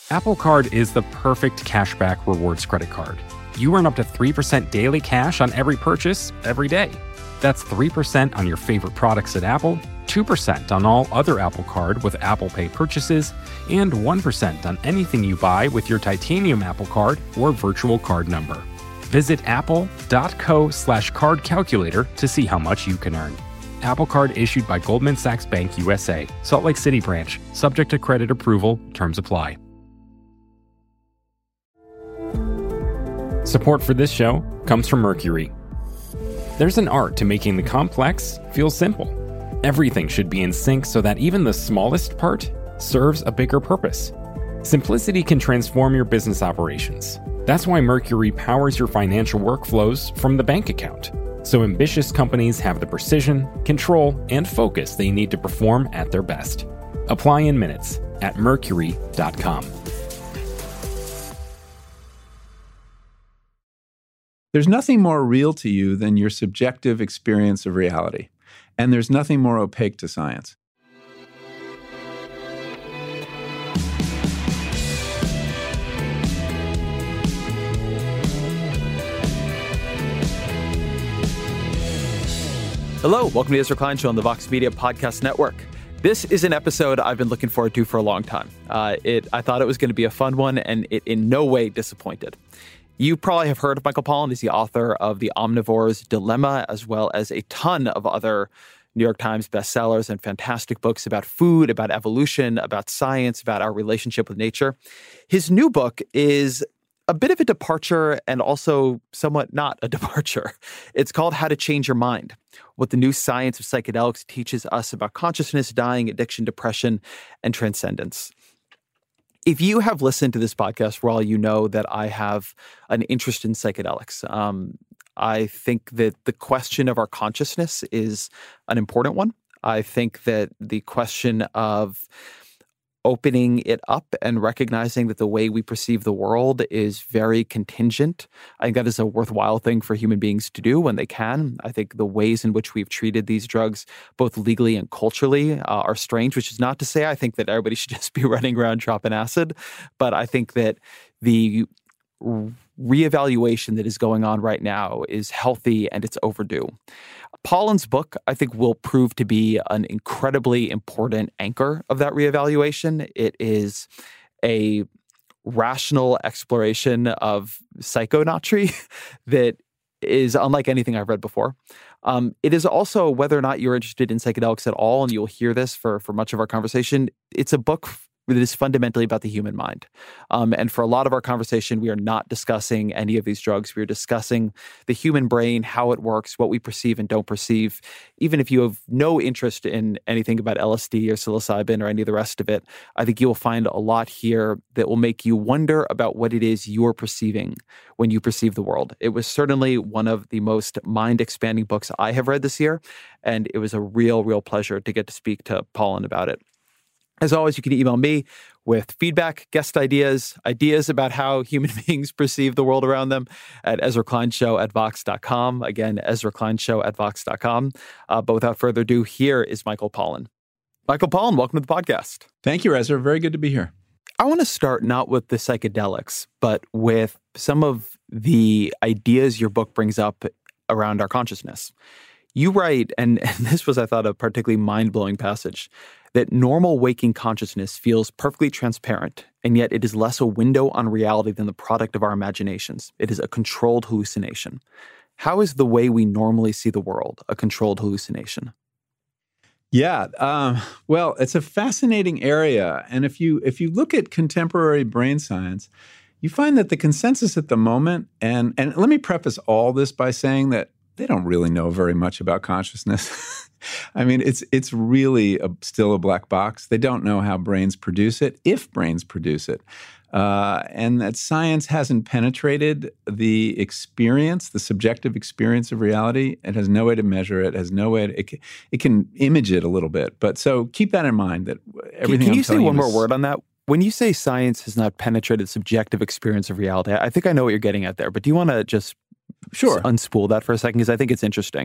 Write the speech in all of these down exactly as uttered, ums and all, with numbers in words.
Apple Card is the perfect cashback rewards credit card. You earn up to three percent daily cash on every purchase every day. That's three percent on your favorite products at Apple, two percent on all other Apple Card with Apple Pay purchases, and one percent on anything you buy with your titanium Apple Card or virtual card number. Visit apple.co slash card calculator to see how much you can earn. Apple Card issued by Goldman Sachs Bank U S A, Salt Lake City branch, subject to credit approval, terms apply. Support for this show comes from Mercury. There's an art to making the complex feel simple. Everything should be in sync so that even the smallest part serves a bigger purpose. Simplicity can transform your business operations. That's why Mercury powers your financial workflows from the bank account, so ambitious companies have the precision, control, and focus they need to perform at their best. Apply in minutes at mercury dot com. There's nothing more real to you than your subjective experience of reality, and there's nothing more opaque to science. Hello, welcome to the Ezra Klein Show on the Vox Media Podcast Network. This is an episode I've been looking forward to for a long time. Uh, it, I thought it was going to be a fun one, and it in no way disappointed. You probably have heard of Michael Pollan. He's the author of The Omnivore's Dilemma, as well as a ton of other New York Times bestsellers and fantastic books about food, about evolution, about science, about our relationship with nature. His new book is a bit of a departure and also somewhat not a departure. It's called How to Change Your Mind: What the New Science of Psychedelics Teaches Us About Consciousness, Dying, Addiction, Depression, and Transcendence. If you have listened to this podcast for all, you know that I have an interest in psychedelics. Um, I think that the question of our consciousness is an important one. I think that the question of opening it up and recognizing that the way we perceive the world is very contingent. I think that is a worthwhile thing for human beings to do when they can. I think the ways in which we've treated these drugs, both legally and culturally, uh, are strange, which is not to say I think that everybody should just be running around dropping acid. But I think that the reevaluation that is going on right now is healthy and it's overdue. Pollan's book, I think, will prove to be an incredibly important anchor of that reevaluation. It is a rational exploration of psychonautry that is unlike anything I've read before. Um, it is also, whether or not you're interested in psychedelics at all, and you'll hear this for, for much of our conversation, it's a book that is fundamentally about the human mind. Um, and for a lot of our conversation, we are not discussing any of these drugs. We are discussing the human brain, how it works, what we perceive and don't perceive. Even if you have no interest in anything about L S D or psilocybin or any of the rest of it, I think you'll find a lot here that will make you wonder about what it is you're perceiving when you perceive the world. It was certainly one of the most mind-expanding books I have read this year, and it was a real, real pleasure to get to speak to Pollan about it. As always, you can email me with feedback, guest ideas, ideas about how human beings perceive the world around them at Ezra Klein Show at vox dot com. Again, Ezra Klein Show at vox dot com. Uh, but without further ado, here is Michael Pollan. Michael Pollan, welcome to the podcast. Thank you, Ezra. Very good to be here. I want to start not with the psychedelics, but with some of the ideas your book brings up around our consciousness. You write, and, and this was, I thought, a particularly mind-blowing passage, that normal waking consciousness feels perfectly transparent, and yet it is less a window on reality than the product of our imaginations. It is a controlled hallucination. How is the way we normally see the world a controlled hallucination? Yeah, um, well, it's a fascinating area. And if you if you look at contemporary brain science, you find that the consensus at the moment, and, and let me preface all this by saying that they don't really know very much about consciousness. I mean, it's it's really a, still a black box. They don't know how brains produce it, if brains produce it. Uh, and that science hasn't penetrated the experience, the subjective experience of reality. It has no way to measure it, has no way to, it, can, it can image it a little bit. But so keep that in mind, that everything Can, can I'm you say one you more is, word on that? When you say science has not penetrated the subjective experience of reality, I think I know what you're getting at there. But do you want to just Sure. unspool that for a second? Because I think it's interesting.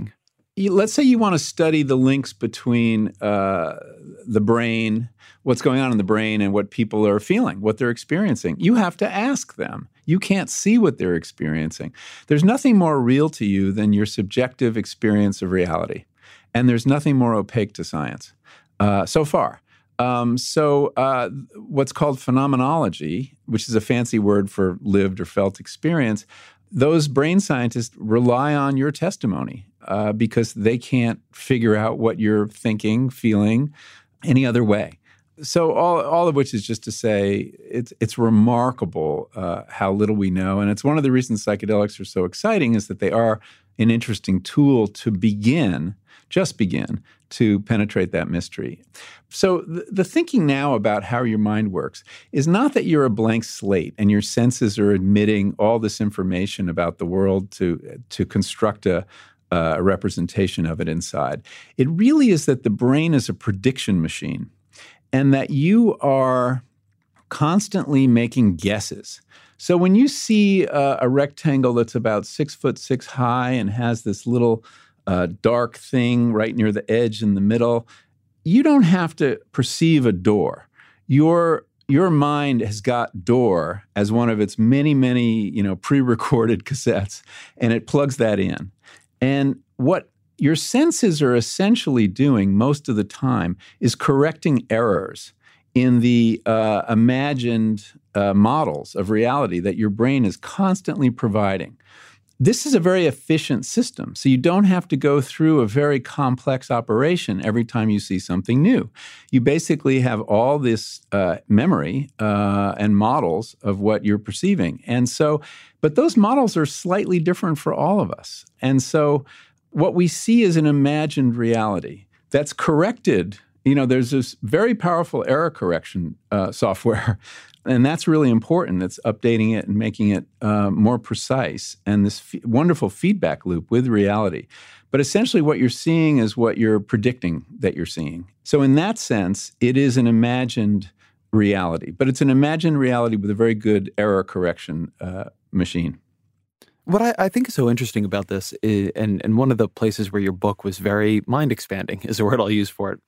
you, let's say you want to study the links between uh, the brain, what's going on in the brain, and what people are feeling, what they're experiencing. You have to ask them. You can't see what they're experiencing. There's nothing more real to you than your subjective experience of reality. And there's nothing more opaque to science uh, so far. Um, so uh, what's called phenomenology, which is a fancy word for lived or felt experience, those brain scientists rely on your testimony uh, because they can't figure out what you're thinking, feeling any other way. So all, all of which is just to say it's it's remarkable uh, how little we know. And it's one of the reasons psychedelics are so exciting is that they are an interesting tool to begin, just begin, to penetrate that mystery. So th- the thinking now about how your mind works is not that you're a blank slate and your senses are admitting all this information about the world to, to construct a, uh, a representation of it inside. It really is that the brain is a prediction machine and that you are constantly making guesses. So when you see uh, a rectangle that's about six foot six high and has this little uh, dark thing right near the edge in the middle, you don't have to perceive a door. Your your mind has got door as one of its many, many, you know, pre-recorded cassettes, and it plugs that in. And what your senses are essentially doing most of the time is correcting errors in the uh, imagined uh, models of reality that your brain is constantly providing. This is a very efficient system, so you don't have to go through a very complex operation every time you see something new. You basically have all this uh, memory uh, and models of what you're perceiving. And so, but those models are slightly different for all of us. And so what we see is an imagined reality that's corrected. You know, there's this very powerful error correction uh, software, and that's really important. It's updating it and making it uh, more precise, and this f- wonderful feedback loop with reality. But essentially what you're seeing is what you're predicting that you're seeing. So in that sense, it is an imagined reality, but it's an imagined reality with a very good error correction uh, machine. What I, I think is so interesting about this, is, and, and one of the places where your book was very mind-expanding, is the word I'll use for it,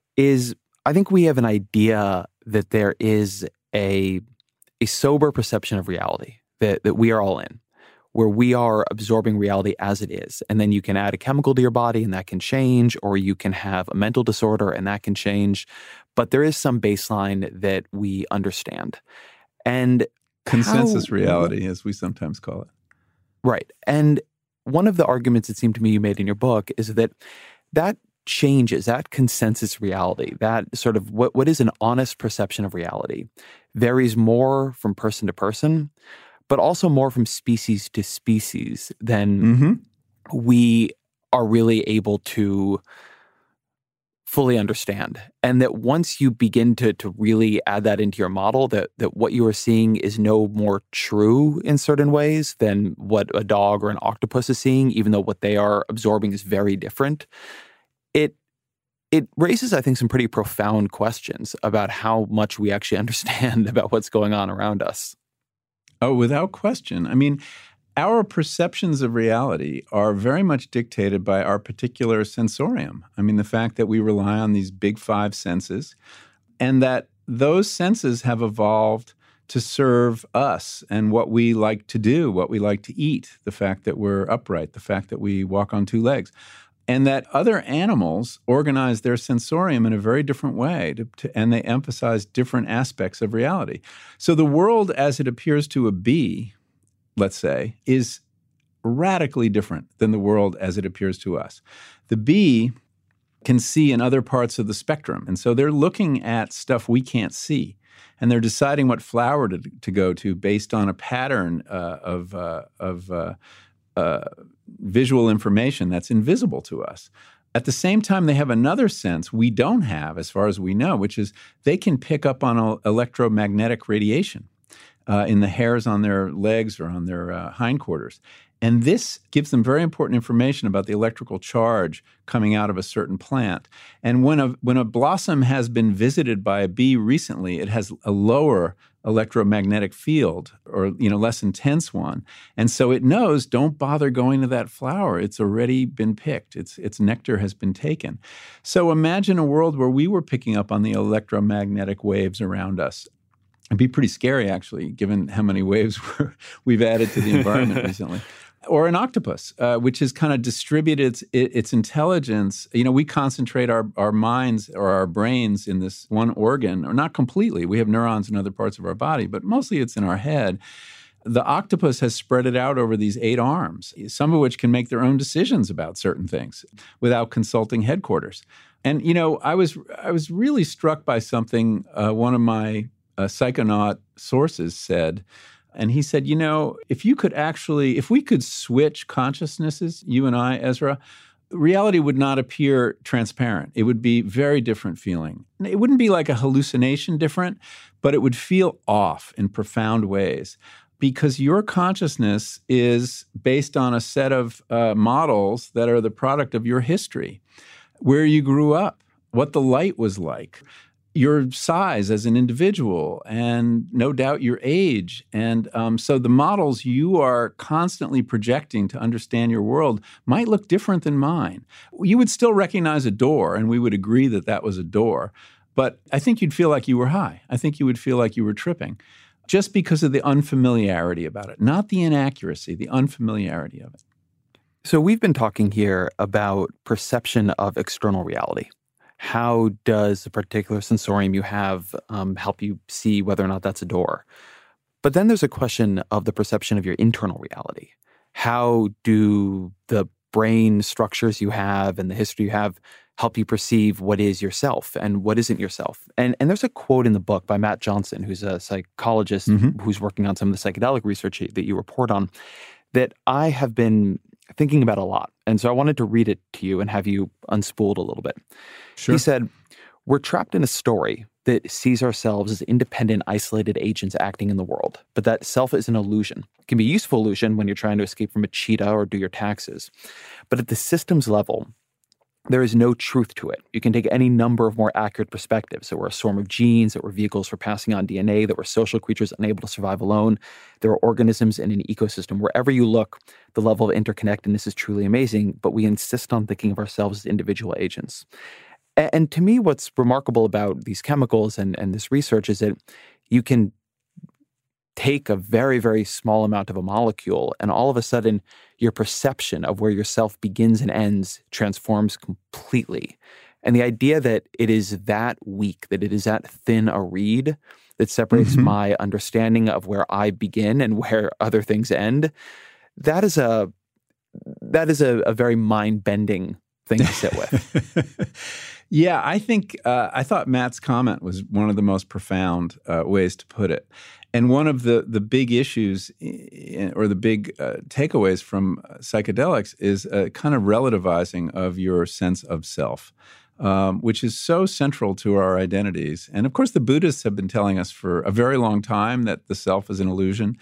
is I think we have an idea that there is a a sober perception of reality that, that we are all in, where we are absorbing reality as it is. And then you can add a chemical to your body and that can change, or you can have a mental disorder and that can change. But there is some baseline that we understand. And consensus how, reality, as we sometimes call it. Right. And one of the arguments it seemed to me you made in your book is that that changes, that consensus reality, that sort of what, what is an honest perception of reality, varies more from person to person, but also more from species to species than mm-hmm. we are really able to fully understand. And that once you begin to to really add that into your model, that that what you are seeing is no more true in certain ways than what a dog or an octopus is seeing, even though what they are absorbing is very different. It it raises, I think, some pretty profound questions about how much we actually understand about what's going on around us. Oh, without question. I mean, our perceptions of reality are very much dictated by our particular sensorium. I mean, the fact that we rely on these big five senses, and that those senses have evolved to serve us and what we like to do, what we like to eat, the fact that we're upright, the fact that we walk on two legs. And that other animals organize their sensorium in a very different way, to, to, and they emphasize different aspects of reality. So the world as it appears to a bee, let's say, is radically different than the world as it appears to us. The bee can see in other parts of the spectrum, and so they're looking at stuff we can't see, and they're deciding what flower to, to go to based on a pattern uh, of uh, of uh, uh, visual information that's invisible to us. At the same time, they have another sense we don't have, as far as we know, which is they can pick up on a, electromagnetic radiation uh, in the hairs on their legs or on their uh, hindquarters. And this gives them very important information about the electrical charge coming out of a certain plant. And when a when a blossom has been visited by a bee recently, it has a lower electromagnetic field, or, you know, less intense one. And so it knows, don't bother going to that flower. It's already been picked. Its its nectar has been taken. So imagine a world where we were picking up on the electromagnetic waves around us. It'd be pretty scary, actually, given how many waves we're, we've added to the environment recently. Or an octopus, uh, which has kind of distributed its, its intelligence. You know, we concentrate our, our minds or our brains in this one organ, or not completely. We have neurons in other parts of our body, but mostly it's in our head. The octopus has spread it out over these eight arms, some of which can make their own decisions about certain things without consulting headquarters. And, you know, I was I was really struck by something uh, one of my uh, psychonaut sources said. And he said, you know, if you could actually, if we could switch consciousnesses, you and I, Ezra, reality would not appear transparent. It would be very different feeling. It wouldn't be like a hallucination different, but it would feel off in profound ways, because your consciousness is based on a set of uh, models that are the product of your history, where you grew up, what the light was like, your size as an individual, and no doubt your age. And um, so the models you are constantly projecting to understand your world might look different than mine. You would still recognize a door, and we would agree that that was a door. But I think you'd feel like you were high. I think you would feel like you were tripping, just because of the unfamiliarity about it, not the inaccuracy, the unfamiliarity of it. So we've been talking here about perception of external reality. How does a particular sensorium you have um, help you see whether or not that's a door? But then there's a question of the perception of your internal reality. How do the brain structures you have and the history you have help you perceive what is yourself and what isn't yourself? And and there's a quote in the book by Matt Johnson, who's a psychologist mm-hmm. who's working on some of the psychedelic research that you report on, that I have been thinking about a lot. And so I wanted to read it to you and have you unspooled a little bit. Sure. He said, "We're trapped in a story that sees ourselves as independent, isolated agents acting in the world. But that self is an illusion. It can be a useful illusion when you're trying to escape from a cheetah or do your taxes. But at the systems level, there is no truth to it. You can take any number of more accurate perspectives. That we're a swarm of genes, that we're vehicles for passing on D N A, that we're social creatures unable to survive alone. There are organisms in an ecosystem. Wherever you look, the level of interconnectedness is truly amazing, but we insist on thinking of ourselves as individual agents." And to me, what's remarkable about these chemicals and, and this research is that you can take a very, very small amount of a molecule, and all of a sudden, your perception of where yourself begins and ends transforms completely. And the idea that it is that weak, that it is that thin a reed that separates mm-hmm. my understanding of where I begin and where other things end, that is a that is a, a very mind-bending thing to sit with. Yeah, I think, uh, I thought Matt's comment was one of the most profound uh, ways to put it. And one of the, the big issues in, or the big uh, takeaways from psychedelics is a kind of relativizing of your sense of self, um, which is so central to our identities. And of course, the Buddhists have been telling us for a very long time that the self is an illusion.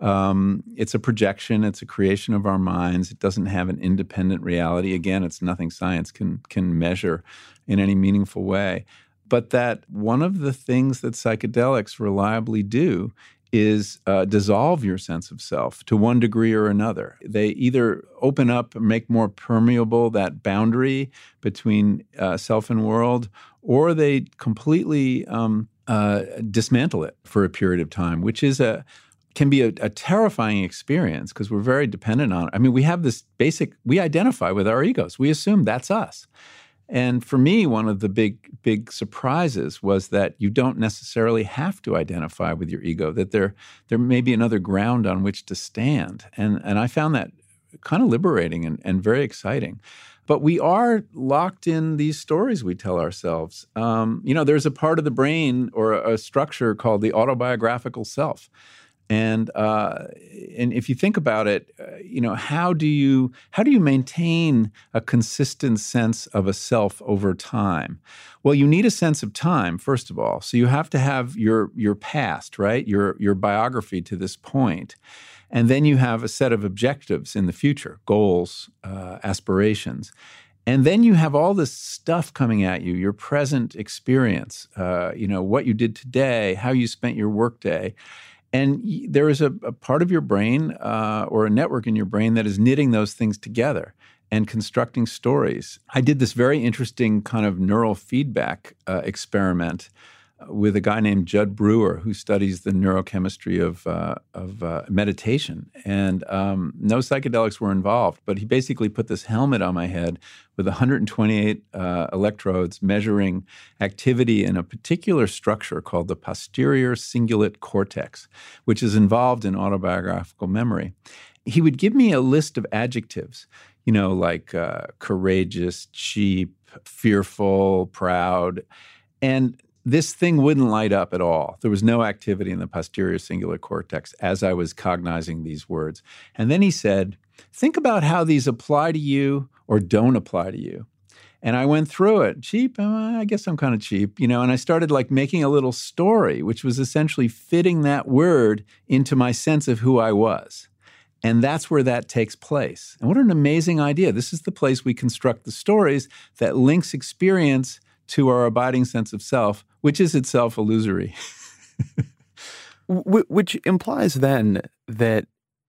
Um, it's a projection. It's a creation of our minds. It doesn't have an independent reality. Again, it's nothing science can can measure in any meaningful way. But that one of the things that psychedelics reliably do is uh, dissolve your sense of self to one degree or another. They either open up and make more permeable that boundary between uh, self and world, or they completely um, uh, dismantle it for a period of time, which is a can be a, a terrifying experience because we're very dependent on it. I mean, we have this basic, we identify with our egos. We assume that's us. And for me, one of the big, big surprises was that you don't necessarily have to identify with your ego, that there, there may be another ground on which to stand. And, and I found that kind of liberating and, and very exciting. But we are locked in these stories we tell ourselves. Um, you know, there's a part of the brain or a, a structure called the autobiographical self. And uh, and if you think about it, uh, you know, how do you how do you maintain a consistent sense of a self over time? Well, you need a sense of time, first of all. So you have to have your your past, right? Your your biography to this point. And then you have a set of objectives in the future, goals, uh, aspirations. And then you have all this stuff coming at you, your present experience, uh, you know, what you did today, how you spent your workday. And y- there is a, a part of your brain uh, or a network in your brain that is knitting those things together and constructing stories. I did this very interesting kind of neural feedback uh, experiment with a guy named Judd Brewer, who studies the neurochemistry of uh, of uh, meditation. And um, no psychedelics were involved, but he basically put this helmet on my head with one hundred twenty-eight uh, electrodes measuring activity in a particular structure called the posterior cingulate cortex, which is involved in autobiographical memory. He would give me a list of adjectives, you know, like uh, courageous, cheap, fearful, proud, and this thing wouldn't light up at all. There was no activity in the posterior cingulate cortex as I was cognizing these words. And then he said, think about how these apply to you or don't apply to you. And I went through it. Cheap? Uh, I guess I'm kind of cheap, you know, and I started like making a little story, which was essentially fitting that word into my sense of who I was. And that's where that takes place. And what an amazing idea. This is the place we construct the stories that links experience to our abiding sense of self, which is itself illusory. Which implies then that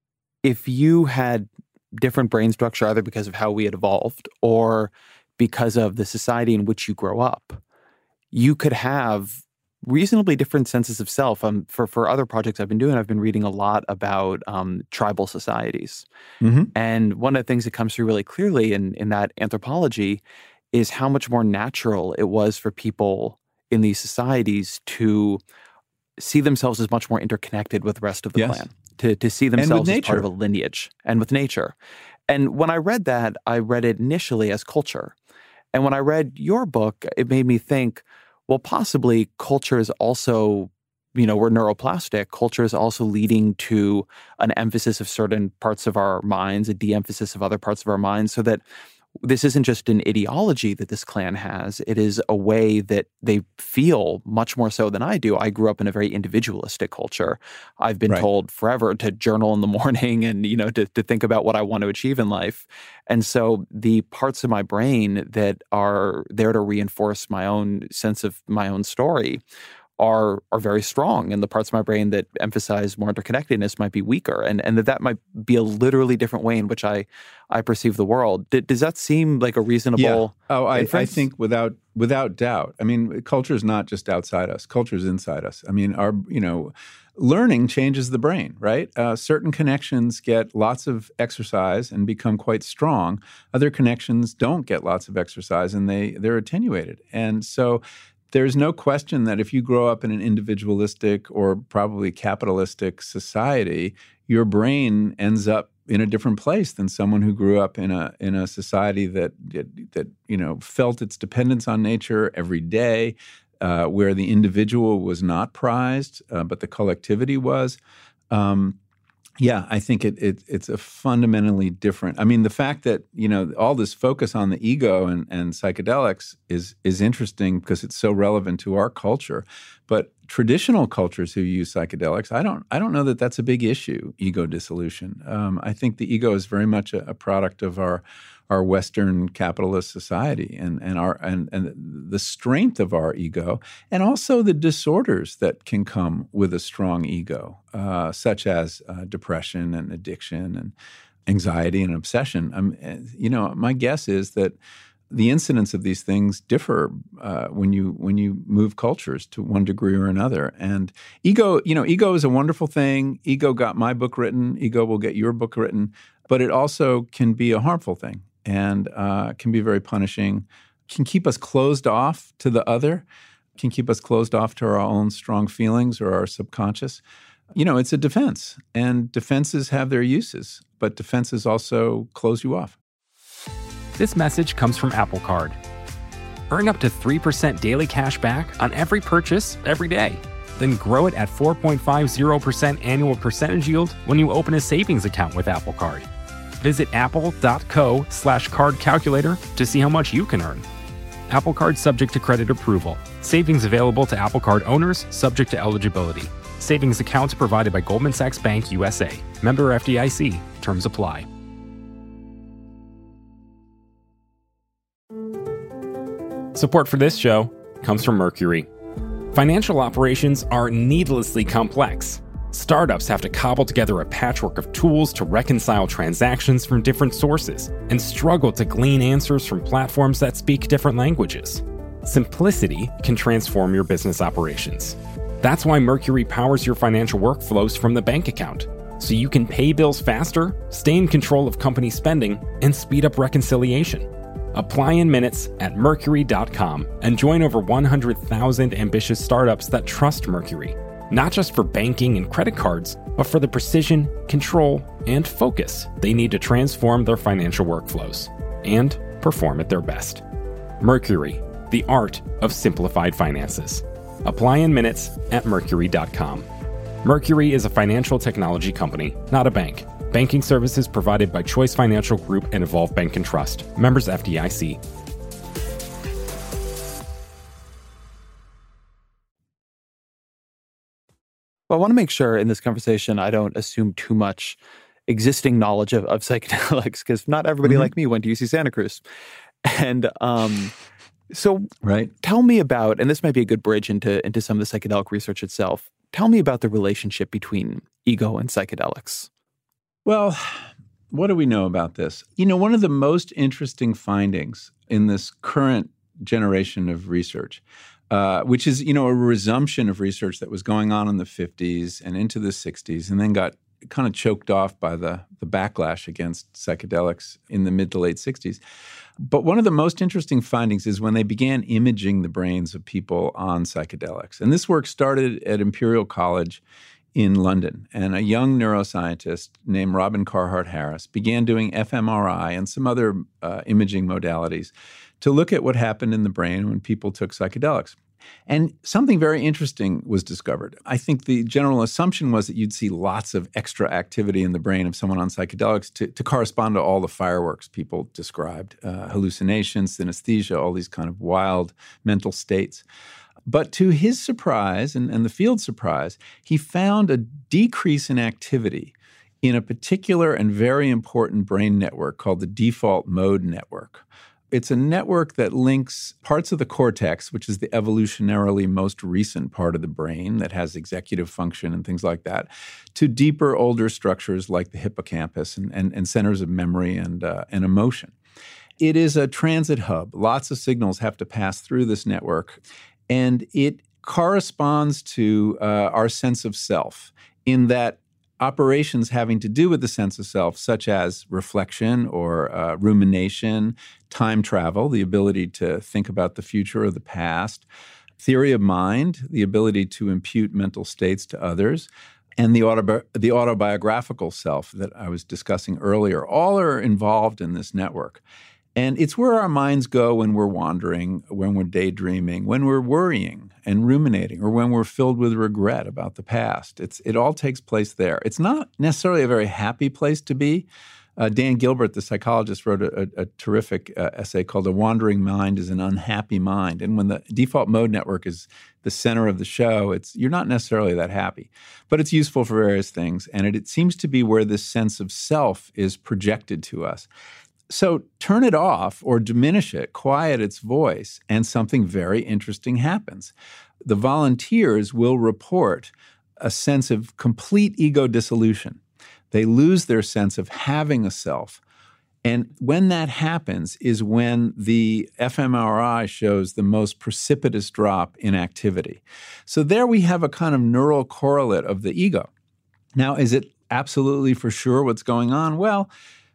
if you had different brain structure, either because of how we had evolved or because of the society in which you grow up, you could have reasonably different senses of self. Um, for, for other projects I've been doing, I've been reading a lot about um, tribal societies. Mm-hmm. And one of the things that comes through really clearly in, in that anthropology is how much more natural it was for people in these societies to see themselves as much more interconnected with the rest of the yes. clan, to, to see themselves as part of a lineage and with nature. And when I read that, I read it initially as culture. And when I read your book, it made me think, well, possibly culture is also, you know, we're neuroplastic. Culture is also leading to an emphasis of certain parts of our minds, a de-emphasis of other parts of our minds, so that this isn't just an ideology that this clan has. It is a way that they feel much more so than I do. I grew up in a very individualistic culture. I've been right. told forever to journal in the morning and, you know, to, to think about what I want to achieve in life. And so the parts of my brain that are there to reinforce my own sense of my own story are are very strong, and the parts of my brain that emphasize more interconnectedness might be weaker, and and that that might be a literally different way in which I I perceive the world. D- does that seem like a reasonable? Yeah. Oh, I, inference? I think without without doubt. I mean, culture is not just outside us; culture is inside us. I mean, our you know, learning changes the brain, right? Uh, certain connections get lots of exercise and become quite strong. Other connections don't get lots of exercise and they they're attenuated, and so. There's no question that if you grow up in an individualistic or probably capitalistic society, your brain ends up in a different place than someone who grew up in a in a society that that, that you know felt its dependence on nature every day, uh, where the individual was not prized, uh, but the collectivity was. Um, Yeah, I think it, it it's a fundamentally different. I mean, the fact that you know all this focus on the ego and, and psychedelics is is interesting because it's so relevant to our culture. But traditional cultures who use psychedelics, I don't I don't know that that's a big issue. Ego dissolution. Um, I think the ego is very much a, a product of our our Western capitalist society and and our and and the strength of our ego, and also the disorders that can come with a strong ego, uh, such as uh, depression and addiction and anxiety and obsession. Um, you know, my guess is that the incidence of these things differ uh, when you when you move cultures to one degree or another. And ego, you know, ego is a wonderful thing. Ego got my book written. Ego will get your book written. But it also can be a harmful thing and uh, can be very punishing, can keep us closed off to the other, can keep us closed off to our own strong feelings or our subconscious. You know, it's a defense, and defenses have their uses, but defenses also close you off. This message comes from Apple Card. Earn up to three percent daily cash back on every purchase every day. Then grow it at four point five zero percent annual percentage yield when you open a savings account with Apple Card. Visit apple.co slash card calculator to see how much you can earn. Apple Card subject to credit approval. Savings available to Apple Card owners subject to eligibility. Savings accounts provided by Goldman Sachs Bank U S A. Member F D I C. Terms apply. Support for this show comes from Mercury. Financial operations are needlessly complex. Startups have to cobble together a patchwork of tools to reconcile transactions from different sources and struggle to glean answers from platforms that speak different languages. Simplicity can transform your business operations. That's why Mercury powers your financial workflows from the bank account, so you can pay bills faster, stay in control of company spending, and speed up reconciliation. Apply in minutes at mercury dot com and join over one hundred thousand ambitious startups that trust Mercury, not just for banking and credit cards, but for the precision, control, and focus they need to transform their financial workflows and perform at their best. Mercury, the art of simplified finances. Apply in minutes at mercury dot com. Mercury is a financial technology company, not a bank. Banking services provided by Choice Financial Group and Evolve Bank and Trust. Members F D I C. Well, I want to make sure in this conversation I don't assume too much existing knowledge of, of psychedelics, because not everybody mm-hmm. like me went to U C Santa Cruz. And um, so right. tell me about, and this might be a good bridge into, into some of the psychedelic research itself, tell me about the relationship between ego and psychedelics. Well, what do we know about this? You know, one of the most interesting findings in this current generation of research, uh, which is, you know, a resumption of research that was going on in the fifties and into the sixties and then got kind of choked off by the, the backlash against psychedelics in the mid to late sixties. But one of the most interesting findings is when they began imaging the brains of people on psychedelics. And this work started at Imperial College in London, and a young neuroscientist named Robin Carhart Harris began doing f M R I and some other uh, imaging modalities to look at what happened in the brain when people took psychedelics. And something very interesting was discovered. I think the general assumption was that you'd see lots of extra activity in the brain of someone on psychedelics to, to correspond to all the fireworks people described, uh, hallucinations, synesthesia, all these kind of wild mental states. But to his surprise, and, and the field's surprise, he found a decrease in activity in a particular and very important brain network called the default mode network. It's a network that links parts of the cortex, which is the evolutionarily most recent part of the brain that has executive function and things like that, to deeper, older structures like the hippocampus and, and, and centers of memory and, uh, and emotion. It is a transit hub. Lots of signals have to pass through this network. And it corresponds to uh, our sense of self in that operations having to do with the sense of self, such as reflection or uh, rumination, time travel, the ability to think about the future or the past, theory of mind, the ability to impute mental states to others, and the, autobi- the autobiographical self that I was discussing earlier, all are involved in this network. And it's where our minds go when we're wandering, when we're daydreaming, when we're worrying and ruminating, or when we're filled with regret about the past. It's, it all takes place there. It's not necessarily a very happy place to be. Uh, Dan Gilbert, the psychologist, wrote a, a, a terrific uh, essay called "A Wandering Mind is an Unhappy Mind." And when the default mode network is the center of the show, it's you're not necessarily that happy. But it's useful for various things. And it, it seems to be where this sense of self is projected to us. So turn it off or diminish it, quiet its voice, and something very interesting happens. The volunteers will report a sense of complete ego dissolution. They lose their sense of having a self. And when that happens is when the f M R I shows the most precipitous drop in activity. So there we have a kind of neural correlate of the ego. Now, is it absolutely for sure what's going on? Well,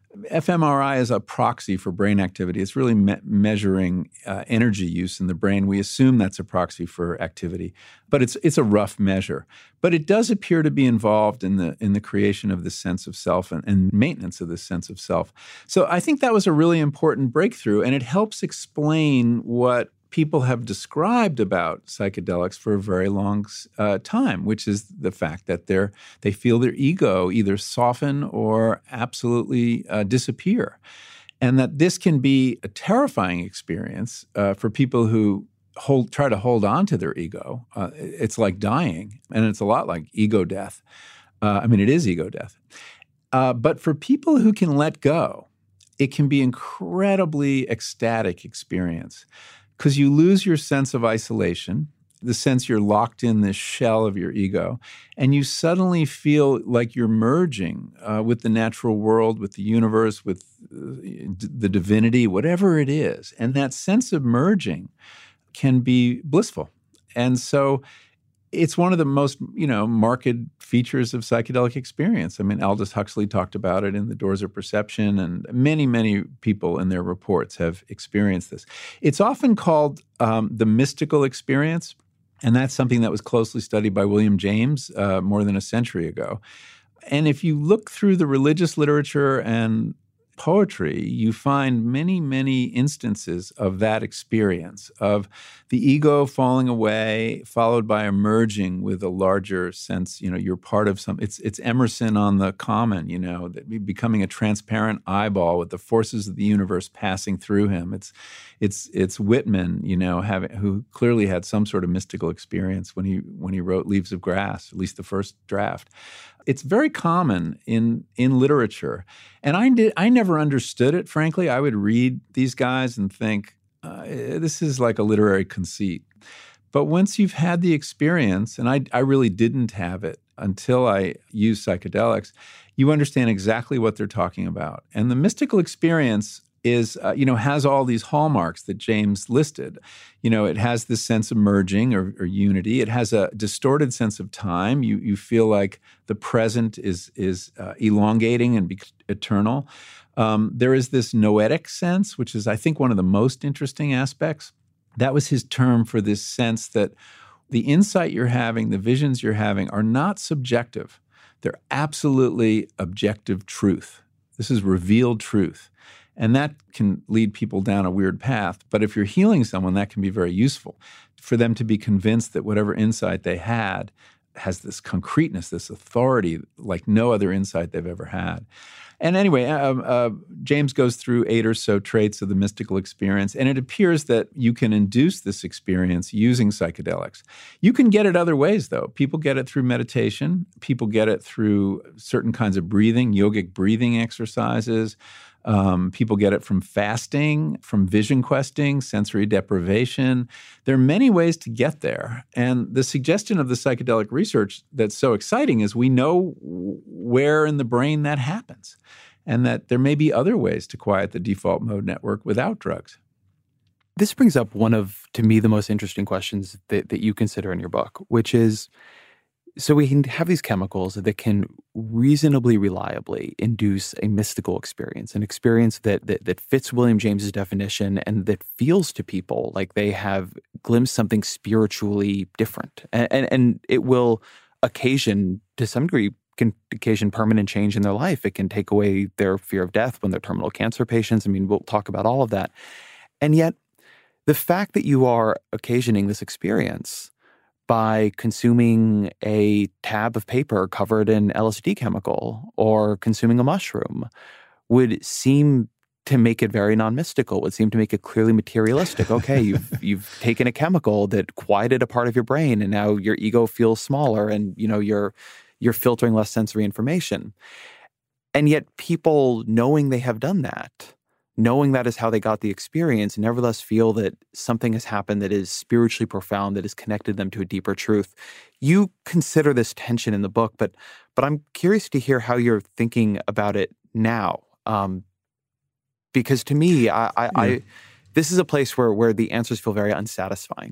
f M R I is a proxy for brain activity. It's really me- measuring uh, energy use in the brain. We assume that's a proxy for activity, but it's it's a rough measure. But it does appear to be involved in the in the creation of this sense of self and, and maintenance of this sense of self. So I think that was a really important breakthrough, and it helps explain what people have described about psychedelics for a very long uh, time, which is the fact that they're they feel their ego either soften or absolutely uh, disappear. And that this can be a terrifying experience uh, for people who hold try to hold on to their ego. Uh, it's like dying, and it's a lot like ego death. Uh, I mean, it is ego death. Uh, but for people who can let go, it can be incredibly ecstatic experience. because you lose your sense of isolation, the sense you're locked in this shell of your ego, and you suddenly feel like you're merging uh, with the natural world, with the universe, with uh, the divinity, whatever it is. And that sense of merging can be blissful. And so it's one of the most, you know, marked features of psychedelic experience. I mean, Aldous Huxley talked about it in The Doors of Perception, and many, many people in their reports have experienced this. It's often called um, the mystical experience, and that's something that was closely studied by William James uh, more than a century ago. And if you look through the religious literature and poetry, you find many, many instances of that experience, of the ego falling away, followed by emerging with a larger sense, you know, you're part of some, it's it's Emerson on the Common, you know, that becoming a transparent eyeball with the forces of the universe passing through him. It's it's it's Whitman, you know, having who clearly had some sort of mystical experience when he when he wrote Leaves of Grass, at least the first draft. It's very common in in literature. And I did I never understood it, frankly. I would read these guys and think, uh, this is like a literary conceit. But once you've had the experience, and I, I really didn't have it until I used psychedelics, you understand exactly what they're talking about. And the mystical experience is, uh, you know, has all these hallmarks that James listed. You know, it has this sense of merging or, or unity. It has a distorted sense of time. You you feel like the present is is uh, elongating and be- eternal. Um, there is this noetic sense, which is, I think, one of the most interesting aspects. That was his term for this sense that the insight you're having, the visions you're having, are not subjective. They're absolutely objective truth. This is revealed truth. And that can lead people down a weird path. But if you're healing someone, that can be very useful for them to be convinced that whatever insight they had has this concreteness, this authority like no other insight they've ever had. And anyway, uh, uh, James goes through eight or so traits of the mystical experience, and it appears that you can induce this experience using psychedelics. You can get it other ways, though. People get it through meditation. People get it through certain kinds of breathing, yogic breathing exercises. Um, people get it from fasting, from vision questing, sensory deprivation. There are many ways to get there. And the suggestion of the psychedelic research that's so exciting is we know where in the brain that happens, and that there may be other ways to quiet the default mode network without drugs. This brings up one of, to me, the most interesting questions that, that you consider in your book, which is, so we can have these chemicals that can reasonably reliably induce a mystical experience, an experience that, that that fits William James's definition and that feels to people like they have glimpsed something spiritually different. And, and, and it will occasion, to some degree, can occasion permanent change in their life. It can take away their fear of death when they're terminal cancer patients. I mean, we'll talk about all of that. And yet, the fact that you are occasioning this experience by consuming a tab of paper covered in L S D chemical or consuming a mushroom would seem to make it very non-mystical, would seem to make it clearly materialistic. Okay, you've you've taken a chemical that quieted a part of your brain, and now your ego feels smaller, and you know you're you're filtering less sensory information. And yet people, knowing they have done that, knowing that is how they got the experience, nevertheless feel that something has happened that is spiritually profound, that has connected them to a deeper truth. You consider this tension in the book, but but I'm curious to hear how you're thinking about it now. Um, because to me, I, I, yeah. I this is a place where where the answers feel very unsatisfying.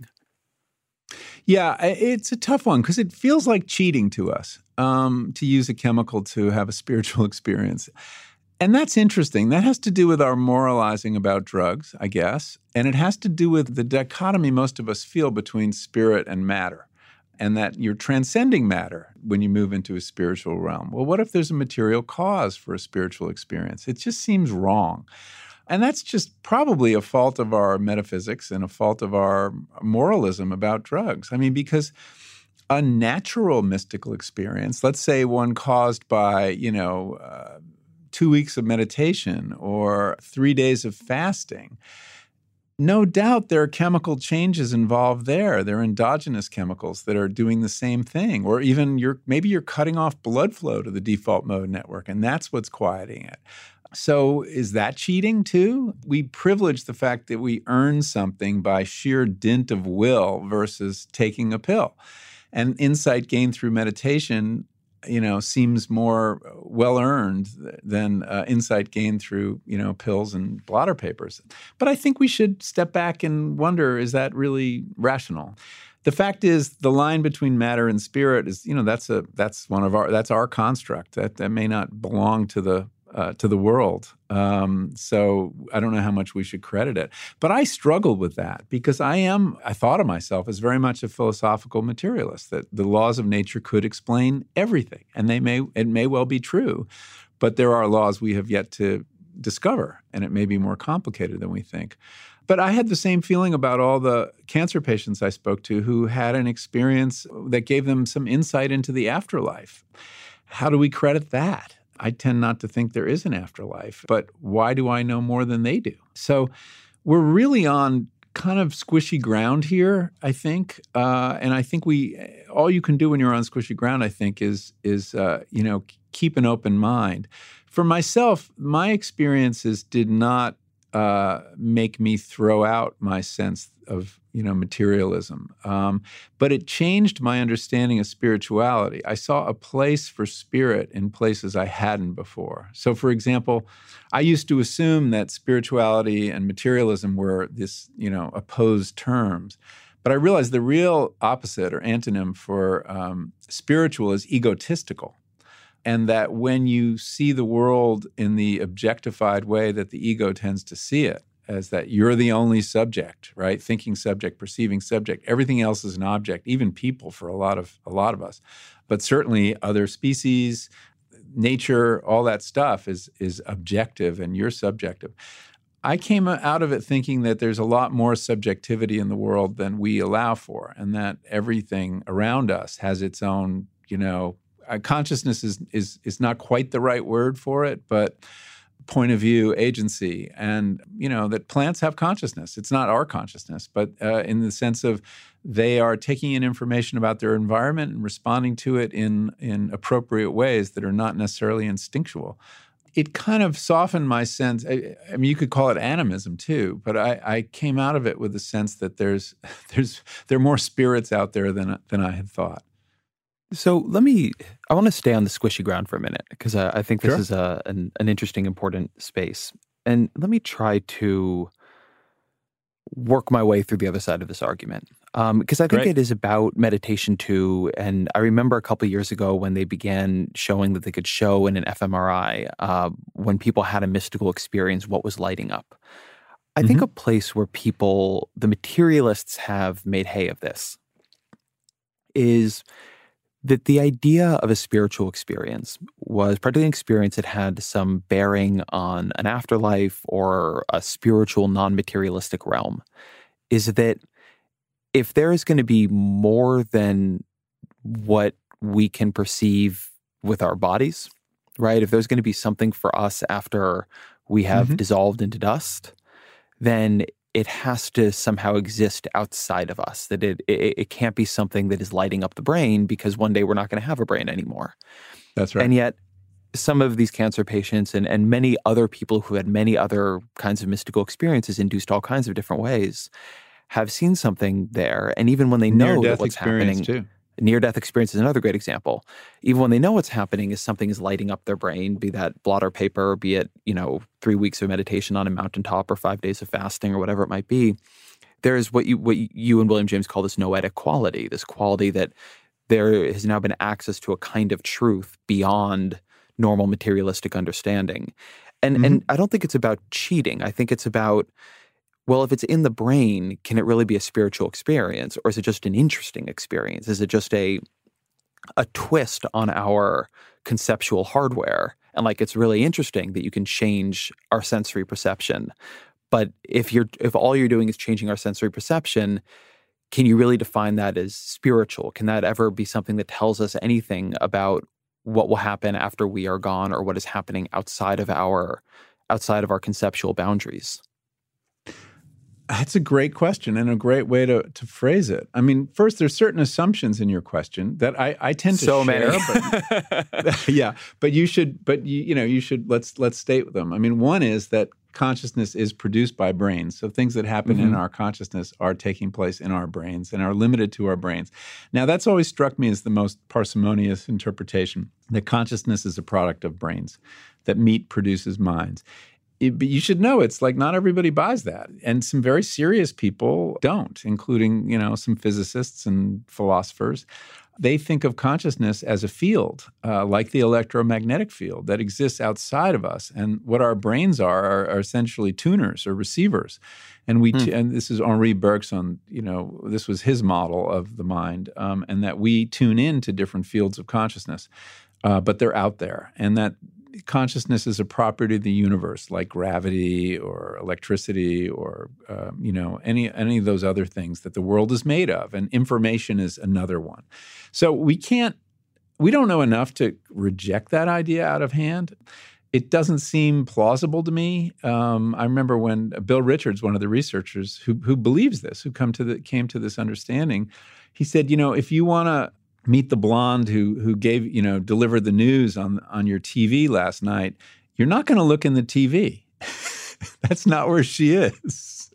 Yeah, it's a tough one because it feels like cheating to us um, to use a chemical to have a spiritual experience. And that's interesting. That has to do with our moralizing about drugs, I guess. And it has to do with the dichotomy most of us feel between spirit and matter, and that you're transcending matter when you move into a spiritual realm. Well, what if there's a material cause for a spiritual experience? It just seems wrong. And that's just probably a fault of our metaphysics and a fault of our moralism about drugs. I mean, because a natural mystical experience, let's say one caused by, you know, uh, two weeks of meditation or three days of fasting, no doubt there are chemical changes involved there. There are endogenous chemicals that are doing the same thing. Or even you're maybe you're cutting off blood flow to the default mode network, and that's what's quieting it. So is that cheating too? We privilege the fact that we earn something by sheer dint of will versus taking a pill. And insight gained through meditation, you know, seems more well-earned than uh, insight gained through, you know, pills and blotter papers. But I think we should step back and wonder, is that really rational? The fact is, the line between matter and spirit is, you know, that's a that's one of our that's our construct. That that may not belong to the uh, to the world. Um, so I don't know how much we should credit it. But I struggled with that because I am I thought of myself as very much a philosophical materialist. That the laws of nature could explain everything, and they may it may well be true, but there are laws we have yet to discover, and it may be more complicated than we think. But I had the same feeling about all the cancer patients I spoke to who had an experience that gave them some insight into the afterlife. How do we credit that? I tend not to think there is an afterlife, but why do I know more than they do? So we're really on kind of squishy ground here, I think. Uh, and I think we, all you can do when you're on squishy ground, I think, is, is uh, you know, keep an open mind. For myself, my experiences did not Uh, make me throw out my sense of, you know, materialism. Um, but it changed my understanding of spirituality. I saw a place for spirit in places I hadn't before. So, for example, I used to assume that spirituality and materialism were this, you know, opposed terms. But I realized the real opposite or antonym for um, spiritual is egotistical. And that when you see the world in the objectified way that the ego tends to see it, as that you're the only subject, right? Thinking subject, perceiving subject. Everything else is an object, even people for a lot of a lot of us. But certainly other species, nature, all that stuff is, is objective and you're subjective. I came out of it thinking that there's a lot more subjectivity in the world than we allow for, and that everything around us has its own, you know, Uh, consciousness is, is is not quite the right word for it, but point of view, agency, and, you know, that plants have consciousness. It's not our consciousness, but uh, in the sense of they are taking in information about their environment and responding to it in, in appropriate ways that are not necessarily instinctual. It kind of softened my sense. I, I mean, you could call it animism too, but I, I came out of it with the sense that there's there's there are more spirits out there than than I had thought. So let me, I want to stay on the squishy ground for a minute because I, I think this Sure. is a, an, an interesting, important space. And let me try to work my way through the other side of this argument. Um, because I think Great. it is about meditation too. And I remember a couple of years ago when they began showing that they could show in an f M R I uh, when people had a mystical experience, what was lighting up. I mm-hmm. think a place where people, the materialists have made hay of this is that the idea of a spiritual experience was particularly an experience that had some bearing on an afterlife or a spiritual, non-materialistic realm, is that if there is going to be more than what we can perceive with our bodies, right? If there's going to be something for us after we have mm-hmm. dissolved into dust, then it has to somehow exist outside of us, that it, it it can't be something that is lighting up the brain because one day we're not going to have a brain anymore. That's right. And yet some of these cancer patients and, and many other people who had many other kinds of mystical experiences induced all kinds of different ways have seen something there. And even when they know that what's happening, too. Near-death experience is another great example. Even when they know what's happening is something is lighting up their brain, be that blotter paper, be it, you know, three weeks of meditation on a mountaintop or five days of fasting or whatever it might be. There is what you what you and William James call this noetic quality, this quality that there has now been access to a kind of truth beyond normal materialistic understanding. And, mm-hmm. and I don't think it's about cheating. I think it's about, well, if it's in the brain, can it really be a spiritual experience, or is it just an interesting experience? Is it just a a twist on our conceptual hardware? And like, it's really interesting that you can change our sensory perception. But if you're if all you're doing is changing our sensory perception, can you really define that as spiritual? Can that ever be something that tells us anything about what will happen after we are gone, or what is happening outside of our outside of our conceptual boundaries? That's a great question and a great way to, to phrase it. I mean, first, there's certain assumptions in your question that I, I tend to so share. many. But, yeah, but you should, but you, you know, you should let's let's state them. I mean, one is that consciousness is produced by brains. So things that happen mm-hmm. in our consciousness are taking place in our brains and are limited to our brains. Now, that's always struck me as the most parsimonious interpretation, that consciousness is a product of brains, that meat produces minds. It, but you should know it's like not everybody buys that. And some very serious people don't, including, you know, some physicists and philosophers. They think of consciousness as a field, uh, like the electromagnetic field that exists outside of us. And what our brains are are, are essentially tuners or receivers. And we, t- and this is Henri Bergson, you know, this was his model of the mind, um, and that we tune in to different fields of consciousness, uh, but they're out there. And that consciousness is a property of the universe, like gravity or electricity or, uh, you know, any any of those other things that the world is made of. And information is another one. So we can't, we don't know enough to reject that idea out of hand. It doesn't seem plausible to me. Um, I remember when Bill Richards, one of the researchers who who believes this, who come to the came to this understanding, he said, you know, if you want to meet the blonde who who gave, you know, delivered the news on on your T V last night, you're not going to look in the T V. That's not where she is.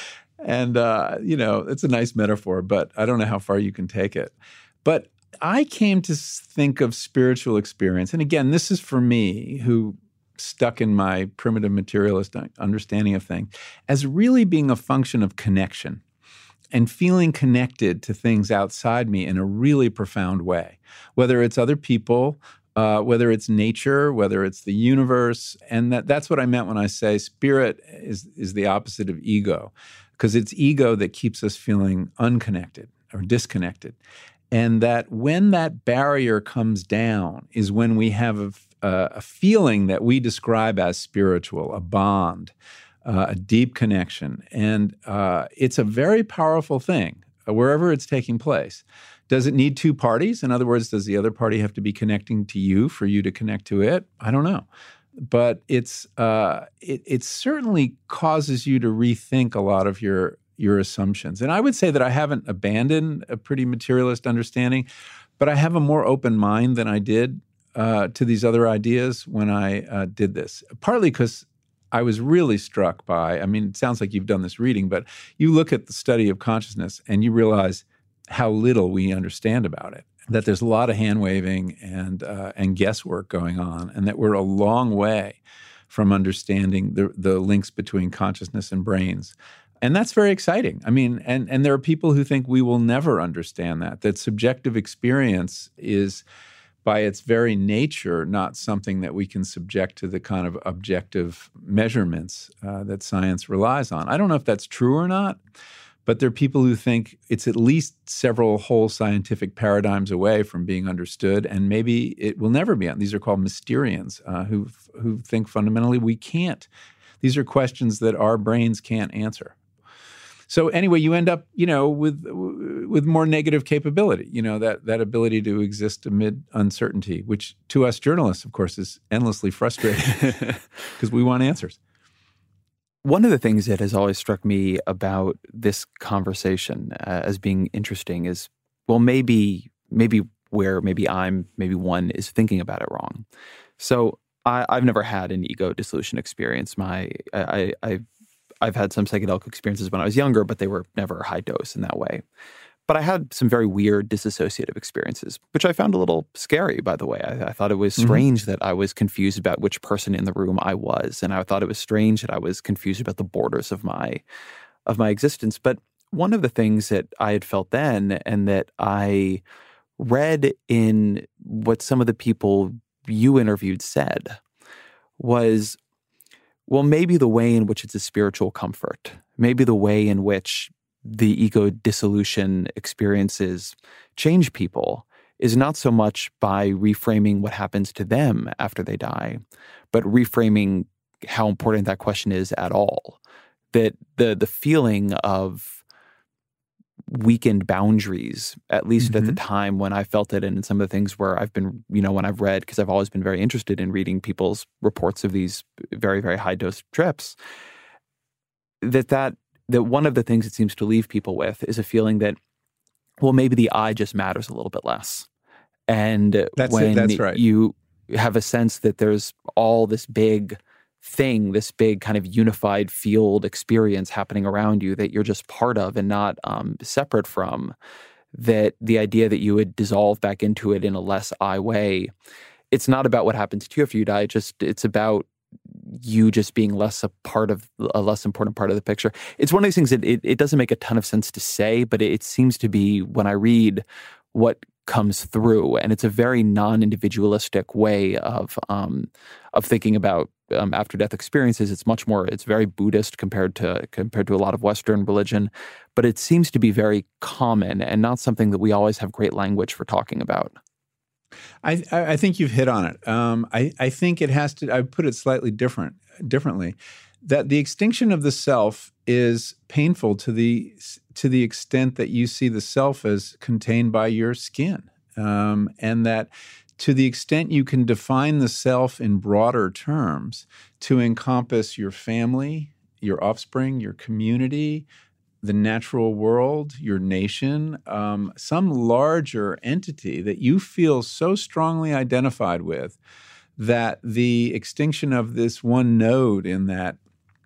And, uh, you know, it's a nice metaphor, but I don't know how far you can take it. But I came to think of spiritual experience. And again, this is for me, who stuck in my primitive materialist understanding of things, as really being a function of connection and feeling connected to things outside me in a really profound way, whether it's other people, uh, whether it's nature, whether it's the universe. And that, that's what I meant when I say spirit is, is the opposite of ego, because it's ego that keeps us feeling unconnected or disconnected. And that when that barrier comes down is when we have a, a, a feeling that we describe as spiritual, a bond, Uh, a deep connection. And uh, it's a very powerful thing, uh, wherever it's taking place. Does it need two parties? In other words, does the other party have to be connecting to you for you to connect to it? I don't know. But it's uh, it, it certainly causes you to rethink a lot of your, your assumptions. And I would say that I haven't abandoned a pretty materialist understanding, but I have a more open mind than I did uh, to these other ideas when I uh, did this, partly because I was really struck by, I mean, it sounds like you've done this reading, but you look at the study of consciousness and you realize how little we understand about it, that there's a lot of hand-waving and uh, and guesswork going on, and that we're a long way from understanding the, the links between consciousness and brains. And that's very exciting. I mean, and, and there are people who think we will never understand that, that subjective experience is, by its very nature, not something that we can subject to the kind of objective measurements uh, that science relies on. I don't know if that's true or not, but there are people who think it's at least several whole scientific paradigms away from being understood, and maybe it will never be. These are called Mysterians, uh, who who think fundamentally we can't. These are questions that our brains can't answer. So anyway, you end up, you know, with with more negative capability, you know, that that ability to exist amid uncertainty, which to us journalists, of course, is endlessly frustrating because we want answers. One of the things that has always struck me about this conversation uh, as being interesting is, well, maybe maybe where maybe I'm, maybe one is thinking about it wrong. So I, I've never had an ego dissolution experience. My I, I I've had some psychedelic experiences when I was younger, but they were never high dose in that way. But I had some very weird disassociative experiences, which I found a little scary, by the way. I, I thought it was strange mm-hmm. that I was confused about which person in the room I was. And I thought it was strange that I was confused about the borders of my of my existence. But one of the things that I had felt then, and that I read in what some of the people you interviewed said, was, well, maybe the way in which it's a spiritual comfort, maybe the way in which the ego dissolution experiences change people is not so much by reframing what happens to them after they die, but reframing how important that question is at all. That the the feeling of weakened boundaries, at least mm-hmm. at the time when I felt it, and some of the things where I've been, you know, when I've read, because I've always been very interested in reading people's reports of these very, very high dose trips, that that that one of the things it seems to leave people with is a feeling that, well, maybe the I just matters a little bit less. And that's when it, that's right. you have a sense that there's all this big thing, this big kind of unified field experience happening around you that you're just part of and not um, separate from, that the idea that you would dissolve back into it in a less I way, it's not about what happens to you after you die. It just it's about you just being less a part of a less important part of the picture. It's one of these things that it, it doesn't make a ton of sense to say, but it, it seems to be, when I read, what comes through, and it's a very non-individualistic way of um, of thinking about um, after-death experiences. It's much more, it's very Buddhist compared to compared to a lot of Western religion, but it seems to be very common and not something that we always have great language for talking about. I, I think you've hit on it. Um, I, I think it has to, I put it slightly different, differently, that the extinction of the self is painful to the to the extent that you see the self as contained by your skin. Um, and that to the extent you can define the self in broader terms to encompass your family, your offspring, your community, the natural world, your nation, um, some larger entity that you feel so strongly identified with that the extinction of this one node in that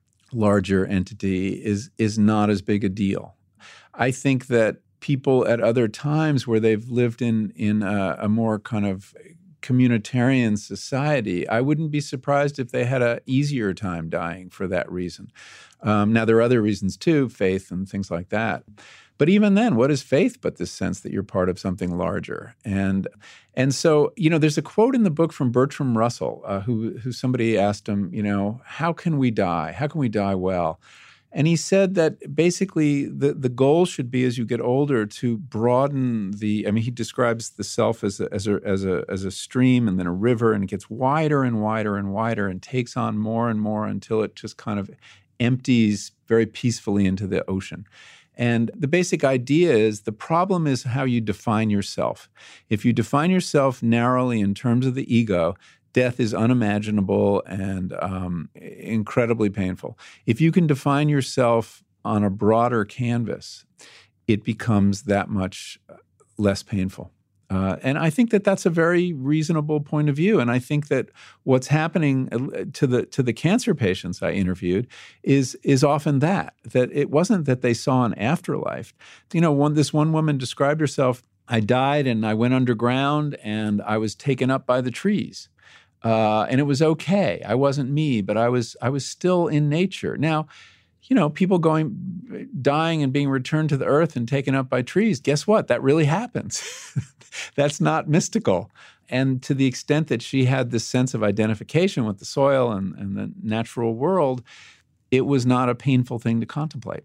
larger entity is is not as big a deal. I think that people at other times where they've lived in, in a, a more kind of communitarian society, I wouldn't be surprised if they had an easier time dying for that reason. Um, now, there are other reasons too, faith and things like that. But even then, what is faith but this sense that you're part of something larger? And and so, you know, there's a quote in the book from Bertrand Russell, uh, who who somebody asked him, you know, how can we die? How can we die well? And he said that basically the, the goal should be, as you get older, to broaden the, I mean, he describes the self as a, as a, as a, as a stream and then a river, and it gets wider and wider and wider and takes on more and more until it just kind of empties very peacefully into the ocean. And the basic idea is the problem is how you define yourself. If you define yourself narrowly in terms of the ego, death is unimaginable and um, incredibly painful. If you can define yourself on a broader canvas, it becomes that much less painful. Uh, and I think that that's a very reasonable point of view. And I think that what's happening to the to the cancer patients I interviewed is is often that, that it wasn't that they saw an afterlife. You know, one this one woman described herself, I died and I went underground and I was taken up by the trees. Uh, and it was okay. I wasn't me, but I was I was still in nature. Now, you know, people going, dying and being returned to the earth and taken up by trees, guess what? That really happens. That's not mystical. And to the extent that she had this sense of identification with the soil and, and the natural world, it was not a painful thing to contemplate.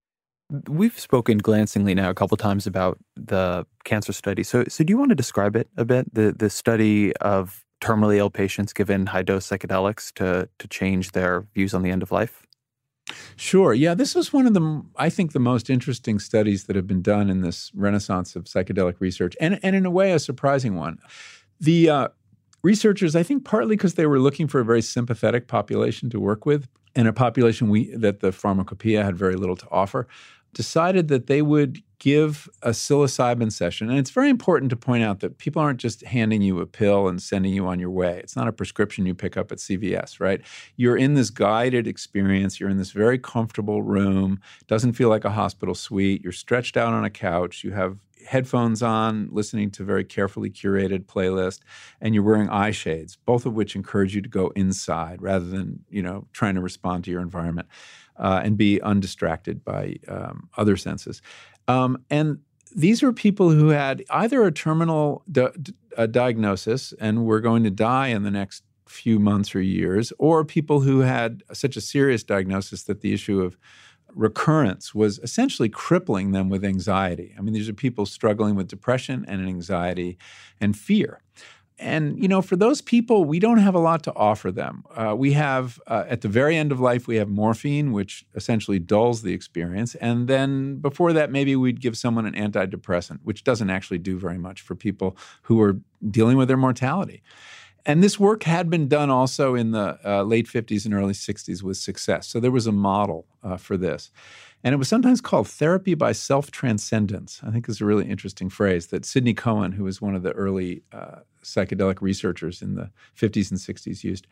We've spoken glancingly now a couple of times about the cancer study. So, so do you want to describe it a bit, the the study of terminally ill patients given high-dose psychedelics to to change their views on the end of life? Sure. Yeah, this was one of the, I think, the most interesting studies that have been done in this renaissance of psychedelic research, and, and in a way, a surprising one. The uh, researchers, I think partly because they were looking for a very sympathetic population to work with, and a population we that the pharmacopoeia had very little to offer, decided that they would give a psilocybin session. And it's very important to point out that people aren't just handing you a pill and sending you on your way. It's not a prescription you pick up at C V S, right? You're in this guided experience. You're in this very comfortable room. Doesn't feel like a hospital suite. You're stretched out on a couch. You have headphones on, listening to a very carefully curated playlist, and you're wearing eye shades, both of which encourage you to go inside rather than, you know, trying to respond to your environment uh, and be undistracted by um, other senses. Um, and these are people who had either a terminal di- a diagnosis and were going to die in the next few months or years, or people who had such a serious diagnosis that the issue of recurrence was essentially crippling them with anxiety. I mean, these are people struggling with depression and anxiety and fear. And, you know, for those people, we don't have a lot to offer them. Uh, we have, uh, at the very end of life, we have morphine, which essentially dulls the experience. And then before that, maybe we'd give someone an antidepressant, which doesn't actually do very much for people who are dealing with their mortality. And this work had been done also in the uh, late fifties and early sixties with success. So there was a model uh, for this. And it was sometimes called therapy by self-transcendence. I think is a really interesting phrase that Sidney Cohen, who was one of the early uh, psychedelic researchers in the fifties and sixties, used.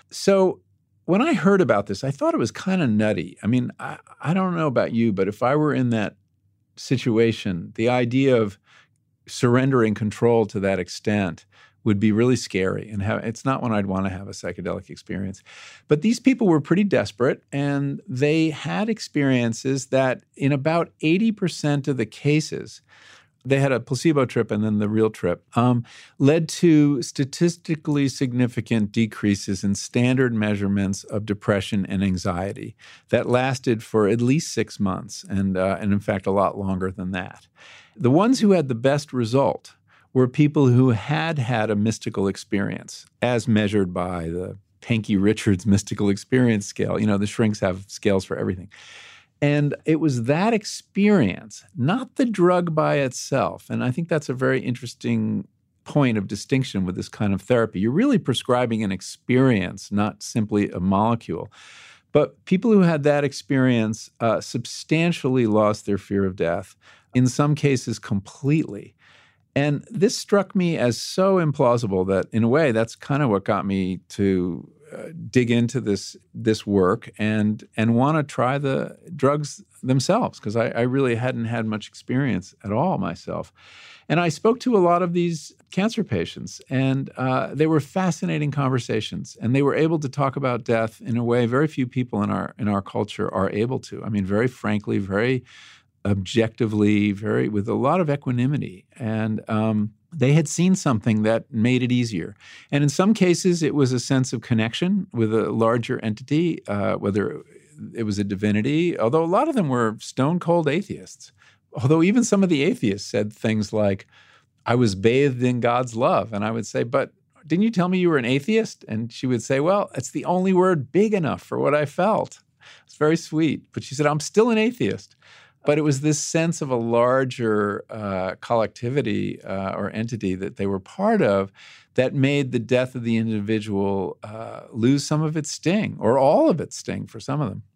So when I heard about this, I thought it was kind of nutty. I mean, I, I don't know about you, but if I were in that situation, the idea of surrendering control to that extent would be really scary, and have, it's not when I'd want to have a psychedelic experience. But these people were pretty desperate, and they had experiences that in about eighty percent of the cases, they had a placebo trip and then the real trip, um, led to statistically significant decreases in standard measurements of depression and anxiety that lasted for at least six months, and, uh, and in fact, a lot longer than that. The ones who had the best result were people who had had a mystical experience, as measured by the Pankey Richards mystical experience scale. You know, the shrinks have scales for everything. And it was that experience, not the drug by itself. And I think that's a very interesting point of distinction with this kind of therapy. You're really prescribing an experience, not simply a molecule. But people who had that experience uh, substantially lost their fear of death, in some cases completely. And this struck me as so implausible that, in a way, that's kind of what got me to uh, dig into this this work and and want to try the drugs themselves, because I, I really hadn't had much experience at all myself. And I spoke to a lot of these cancer patients, and uh, they were fascinating conversations. And they were able to talk about death in a way very few people in our in our culture are able to. I mean, very frankly, very objectively, very with a lot of equanimity. And um, they had seen something that made it easier. And in some cases, it was a sense of connection with a larger entity, uh, whether it was a divinity, although a lot of them were stone-cold atheists. Although even some of the atheists said things like, I was bathed in God's love. And I would say, but didn't you tell me you were an atheist? And she would say, well, it's the only word big enough for what I felt. It's very sweet. But she said, I'm still an atheist. But it was this sense of a larger uh, collectivity uh, or entity that they were part of that made the death of the individual uh, lose some of its sting, or all of its sting for some of them.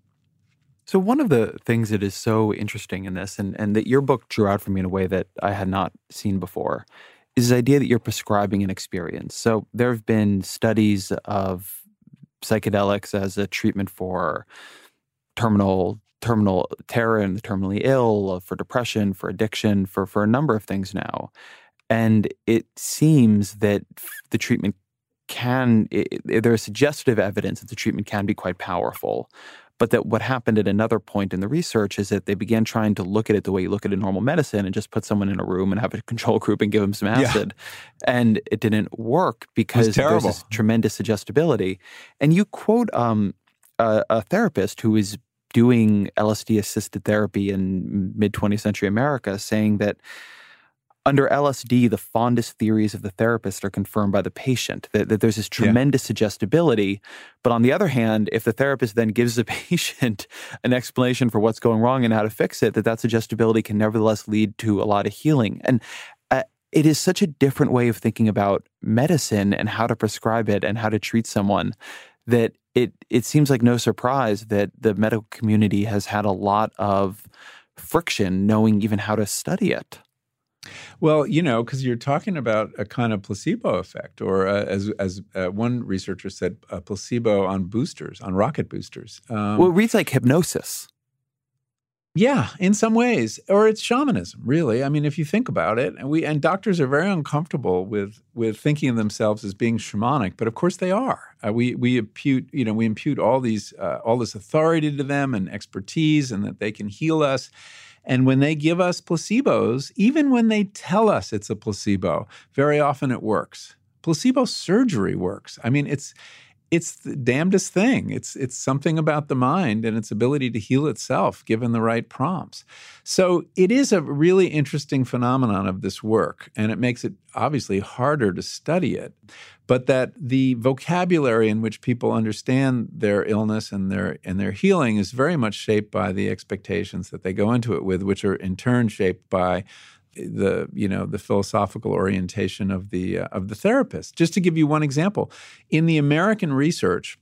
So one of the things that is so interesting in this, and, and that your book drew out for me in a way that I had not seen before, is the idea that you're prescribing an experience. So there have been studies of psychedelics as a treatment for terminal terminal terror and the terminally ill, for depression, for addiction, for, for a number of things now. And it seems that the treatment can, it, there's suggestive evidence that the treatment can be quite powerful. But that what happened at another point in the research is that they began trying to look at it the way you look at a normal medicine and just put someone in a room and have a control group and give them some acid. Yeah. And it didn't work because there's this tremendous suggestibility. And you quote um, a, a therapist who is doing L S D-assisted therapy in mid-twentieth century America, saying that under L S D, the fondest theories of the therapist are confirmed by the patient, that, that there's this tremendous yeah. suggestibility. But on the other hand, if the therapist then gives the patient an explanation for what's going wrong and how to fix it, that that suggestibility can nevertheless lead to a lot of healing. And uh, it is such a different way of thinking about medicine and how to prescribe it and how to treat someone that it it seems like no surprise that the medical community has had a lot of friction knowing even how to study it. Well, you know, because you're talking about a kind of placebo effect, or uh, as as uh, one researcher said, a placebo on boosters, on rocket boosters. Um, well, it reads like hypnosis. Yeah, in some ways, or it's shamanism, really. I mean, if you think about it, and we and doctors are very uncomfortable with with thinking of themselves as being shamanic, but of course they are. Uh, we we impute, you know, we impute all these uh, all this authority to them and expertise, and that they can heal us. And when they give us placebos, even when they tell us it's a placebo, very often it works. Placebo surgery works. I mean, it's. It's the damnedest thing. It's it's something about the mind and its ability to heal itself given the right prompts. So it is a really interesting phenomenon of this work, and it makes it obviously harder to study it. But that the vocabulary in which people understand their illness and their and their healing is very much shaped by the expectations that they go into it with, which are in turn shaped by the you know the philosophical orientation of the uh, of the therapist. Just to give you one example, in the American research,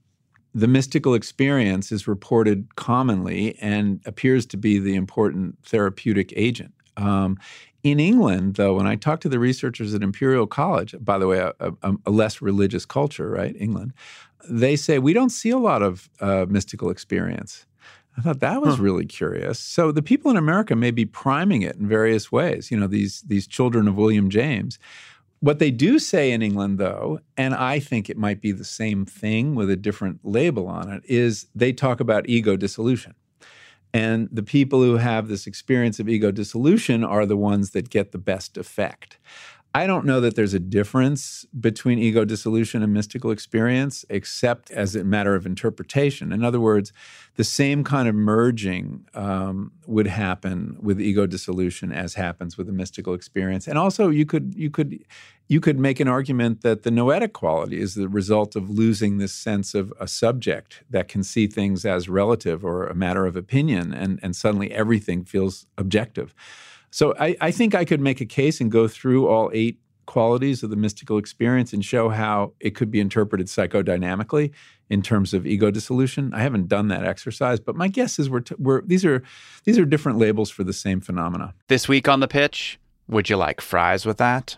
the mystical experience is reported commonly and appears to be the important therapeutic agent. Um, in England, though, when I talk to the researchers at Imperial College, by the way, a, a, a less religious culture, right, England, they say we don't see a lot of uh, mystical experience. I thought that was huh. really curious. So the people in America may be priming it in various ways, you know, these these children of William James. What they do say in England, though, and I think it might be the same thing with a different label on it, is they talk about ego dissolution. And the people who have this experience of ego dissolution are the ones that get the best effect. I don't know that there's a difference between ego dissolution and mystical experience, except as a matter of interpretation. In other words, the same kind of merging um, would happen with ego dissolution as happens with a mystical experience. And also, you could you could you could make an argument that the noetic quality is the result of losing this sense of a subject that can see things as relative or a matter of opinion, and, and suddenly everything feels objective. So I, I think I could make a case and go through all eight qualities of the mystical experience and show how it could be interpreted psychodynamically in terms of ego dissolution. I haven't done that exercise, but my guess is we're, t- we're these are these are different labels for the same phenomena. This week on The Pitch, would you like fries with that?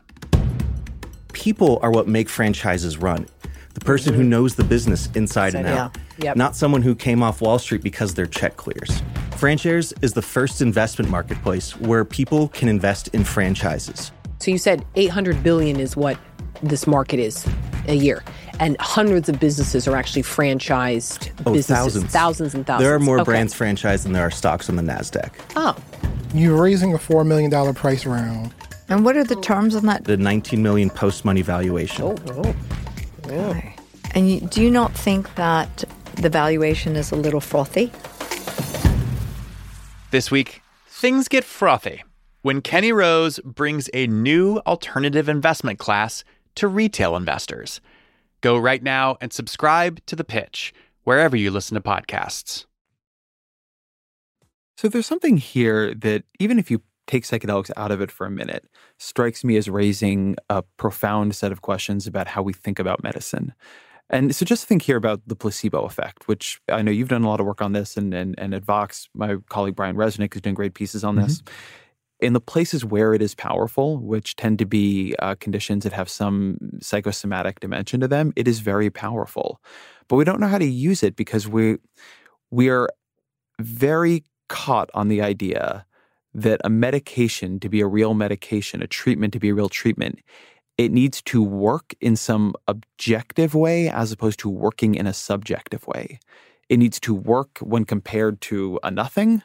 People are what make franchises run. The person who knows the business inside and out, yeah. Yep. not someone who came off Wall Street because their check clears. FranShares is the first investment marketplace where people can invest in franchises. So you said eight hundred billion dollars is what this market is a year, and hundreds of businesses are actually franchised oh, businesses. Thousands. Thousands and thousands. There are more okay. brands franchised than there are stocks on the NASDAQ. Oh. You're raising a four million dollars price round. And what are the terms on that? The nineteen million dollars post-money valuation. Oh, oh. Yeah. Okay. And you, do you not think that the valuation is a little frothy? This week, things get frothy when Kenny Rose brings a new alternative investment class to retail investors. Go right now and subscribe to The Pitch, wherever you listen to podcasts. So there's something here that, even if you take psychedelics out of it for a minute, strikes me as raising a profound set of questions about how we think about medicine. And so just think here about the placebo effect, which I know you've done a lot of work on this, and and, and at Vox, my colleague Brian Resnick is doing great pieces on this. Mm-hmm. In the places where it is powerful, which tend to be uh, conditions that have some psychosomatic dimension to them, it is very powerful. But we don't know how to use it because we we are very caught on the idea that a medication to be a real medication, a treatment to be a real treatment, it needs to work in some objective way as opposed to working in a subjective way. It needs to work when compared to a nothing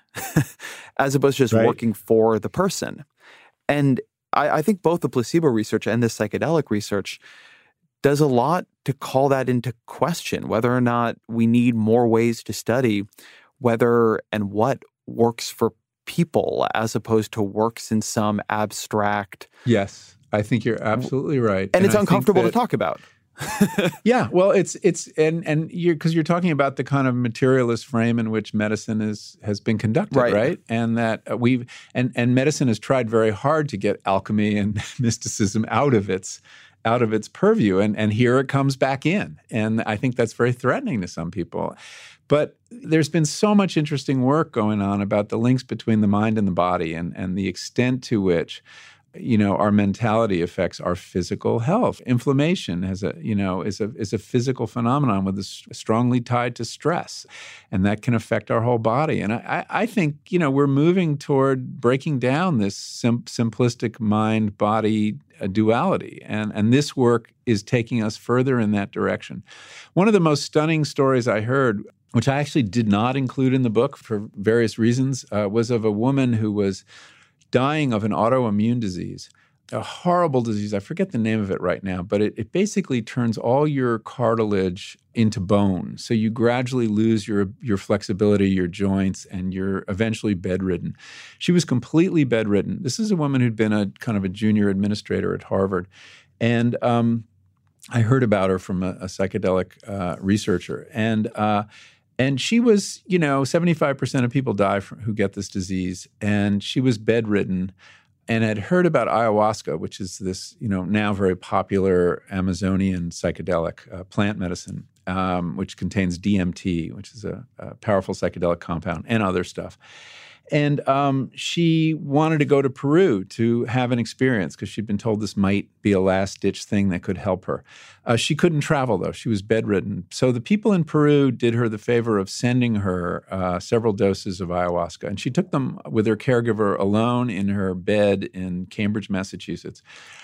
as opposed to just right. working for the person. And I, I think both the placebo research and the psychedelic research does a lot to call that into question, whether or not we need more ways to study whether and what works for people as opposed to works in some abstract. Yes. I think you're absolutely right. And, and it's I uncomfortable that, to talk about. yeah, well, it's it's and and you're because you're talking about the kind of materialist frame in which medicine is has been conducted, right? right? And that uh, we've and and medicine has tried very hard to get alchemy and mysticism out of its out of its purview, and and here it comes back in, and I think that's very threatening to some people. But there's been so much interesting work going on about the links between the mind and the body, and and the extent to which, you know, our mentality affects our physical health. Inflammation has a, you know, is a is a physical phenomenon with a strongly tied to stress, and that can affect our whole body. And I, I think, you know, we're moving toward breaking down this sim- simplistic mind-body duality, and and this work is taking us further in that direction. One of the most stunning stories I heard, which I actually did not include in the book for various reasons, uh, was of a woman who was dying of an autoimmune disease, a horrible disease. I forget the name of it right now, but it, it basically turns all your cartilage into bone. So you gradually lose your, your flexibility, your joints, and you're eventually bedridden. She was completely bedridden. This is a woman who'd been a kind of a junior administrator at Harvard. And um, I heard about her from a, a psychedelic uh, researcher. And uh, And she was, you know, seventy-five percent of people die from, who get this disease. And she was bedridden and had heard about ayahuasca, which is this, you know, now very popular Amazonian psychedelic uh, plant medicine. um, which contains D M T, which is a, a powerful psychedelic compound, and other stuff. And um, she wanted to go to Peru to have an experience because she'd been told this might be a last-ditch thing that could help her. Uh, she couldn't travel, though. She was bedridden. So the people in Peru did her the favor of sending her uh, several doses of ayahuasca. And she took them with her caregiver alone in her bed in Cambridge, Massachusetts.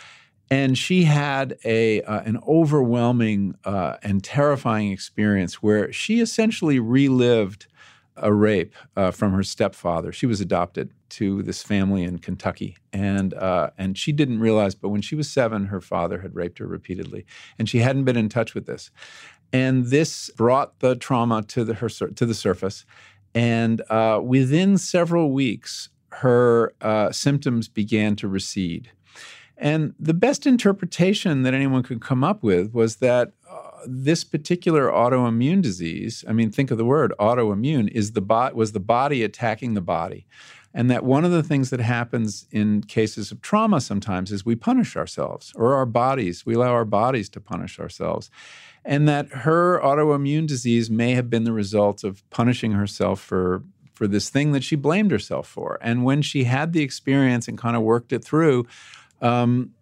And she had a uh, an overwhelming uh, and terrifying experience where she essentially relived a rape uh, from her stepfather. She was adopted to this family in Kentucky, and uh, and she didn't realize, but when she was seven, her father had raped her repeatedly, and she hadn't been in touch with this. And this brought the trauma to the her to the surface, and uh, within several weeks, her uh, symptoms began to recede. And the best interpretation that anyone could come up with was that this particular autoimmune disease, I mean, think of the word autoimmune, is the bo- was the body attacking the body. And that one of the things that happens in cases of trauma sometimes is we punish ourselves, or our bodies, we allow our bodies to punish ourselves. And that her autoimmune disease may have been the result of punishing herself for, for this thing that she blamed herself for. And when she had the experience and kind of worked it through, um,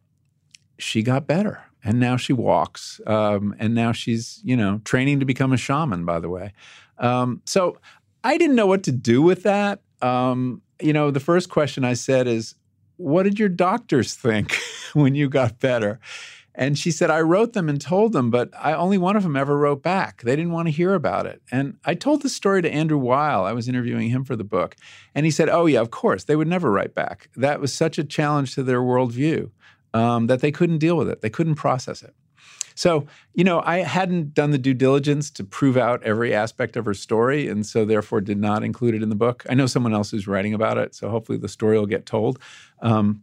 she got better. And now she walks, um, and now she's, you know, training to become a shaman, by the way. Um, so I didn't know what to do with that. Um, you know, the first question I said is, what did your doctors think when you got better? And she said, I wrote them and told them, but I, only one of them ever wrote back. They didn't want to hear about it. And I told the story to Andrew Weil. I was interviewing him for the book. And he said, oh, yeah, of course. They would never write back. That was such a challenge to their worldview. Um, that they couldn't deal with it. They couldn't process it. So, you know, I hadn't done the due diligence to prove out every aspect of her story, and so therefore did not include it in the book. I know someone else who's writing about it, so hopefully the story will get told. Um,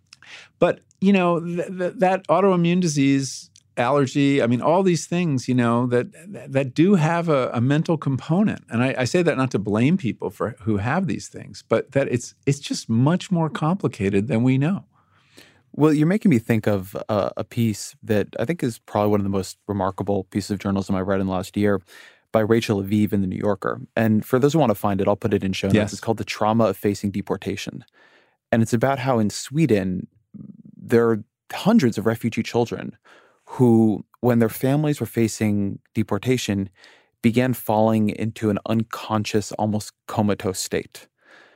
but, you know, th- th- that autoimmune disease, allergy, I mean, all these things, you know, that that do have a, a mental component. And I, I say that not to blame people for who have these things, but that it's it's just much more complicated than we know. Well, you're making me think of uh, a piece that I think is probably one of the most remarkable pieces of journalism I read in the last year by Rachel Aviv in The New Yorker. And for those who want to find it, I'll put it in show notes. Yes. It's called The Trauma of Facing Deportation. And it's about how in Sweden, there are hundreds of refugee children who, when their families were facing deportation, began falling into an unconscious, almost comatose state.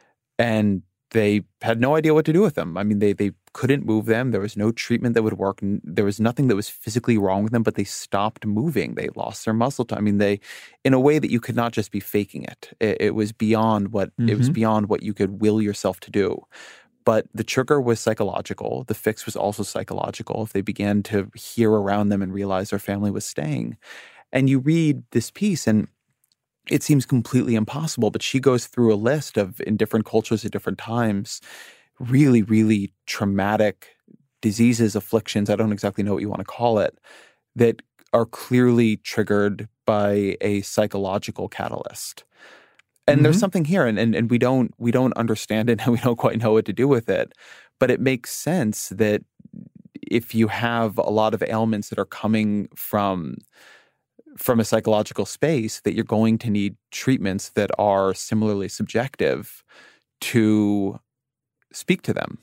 And they had no idea what to do with them. I mean, they they couldn't move them. There was no treatment that would work. There was nothing that was physically wrong with them, but they stopped moving. They lost their muscle tone. I mean, they, in a way that you could not just be faking it. It, it was beyond what mm-hmm. it was beyond what you could will yourself to do. But the trigger was psychological. The fix was also psychological. If they began to hear around them and realize their family was staying, and you read this piece and it seems completely impossible, but she goes through a list of, in different cultures at different times, really, really traumatic diseases, afflictions, I don't exactly know what you want to call it, that are clearly triggered by a psychological catalyst. And mm-hmm. there's something here, and, and and we don't we don't understand it, and we don't quite know what to do with it. But it makes sense that if you have a lot of ailments that are coming from from a psychological space, that you're going to need treatments that are similarly subjective to speak to them.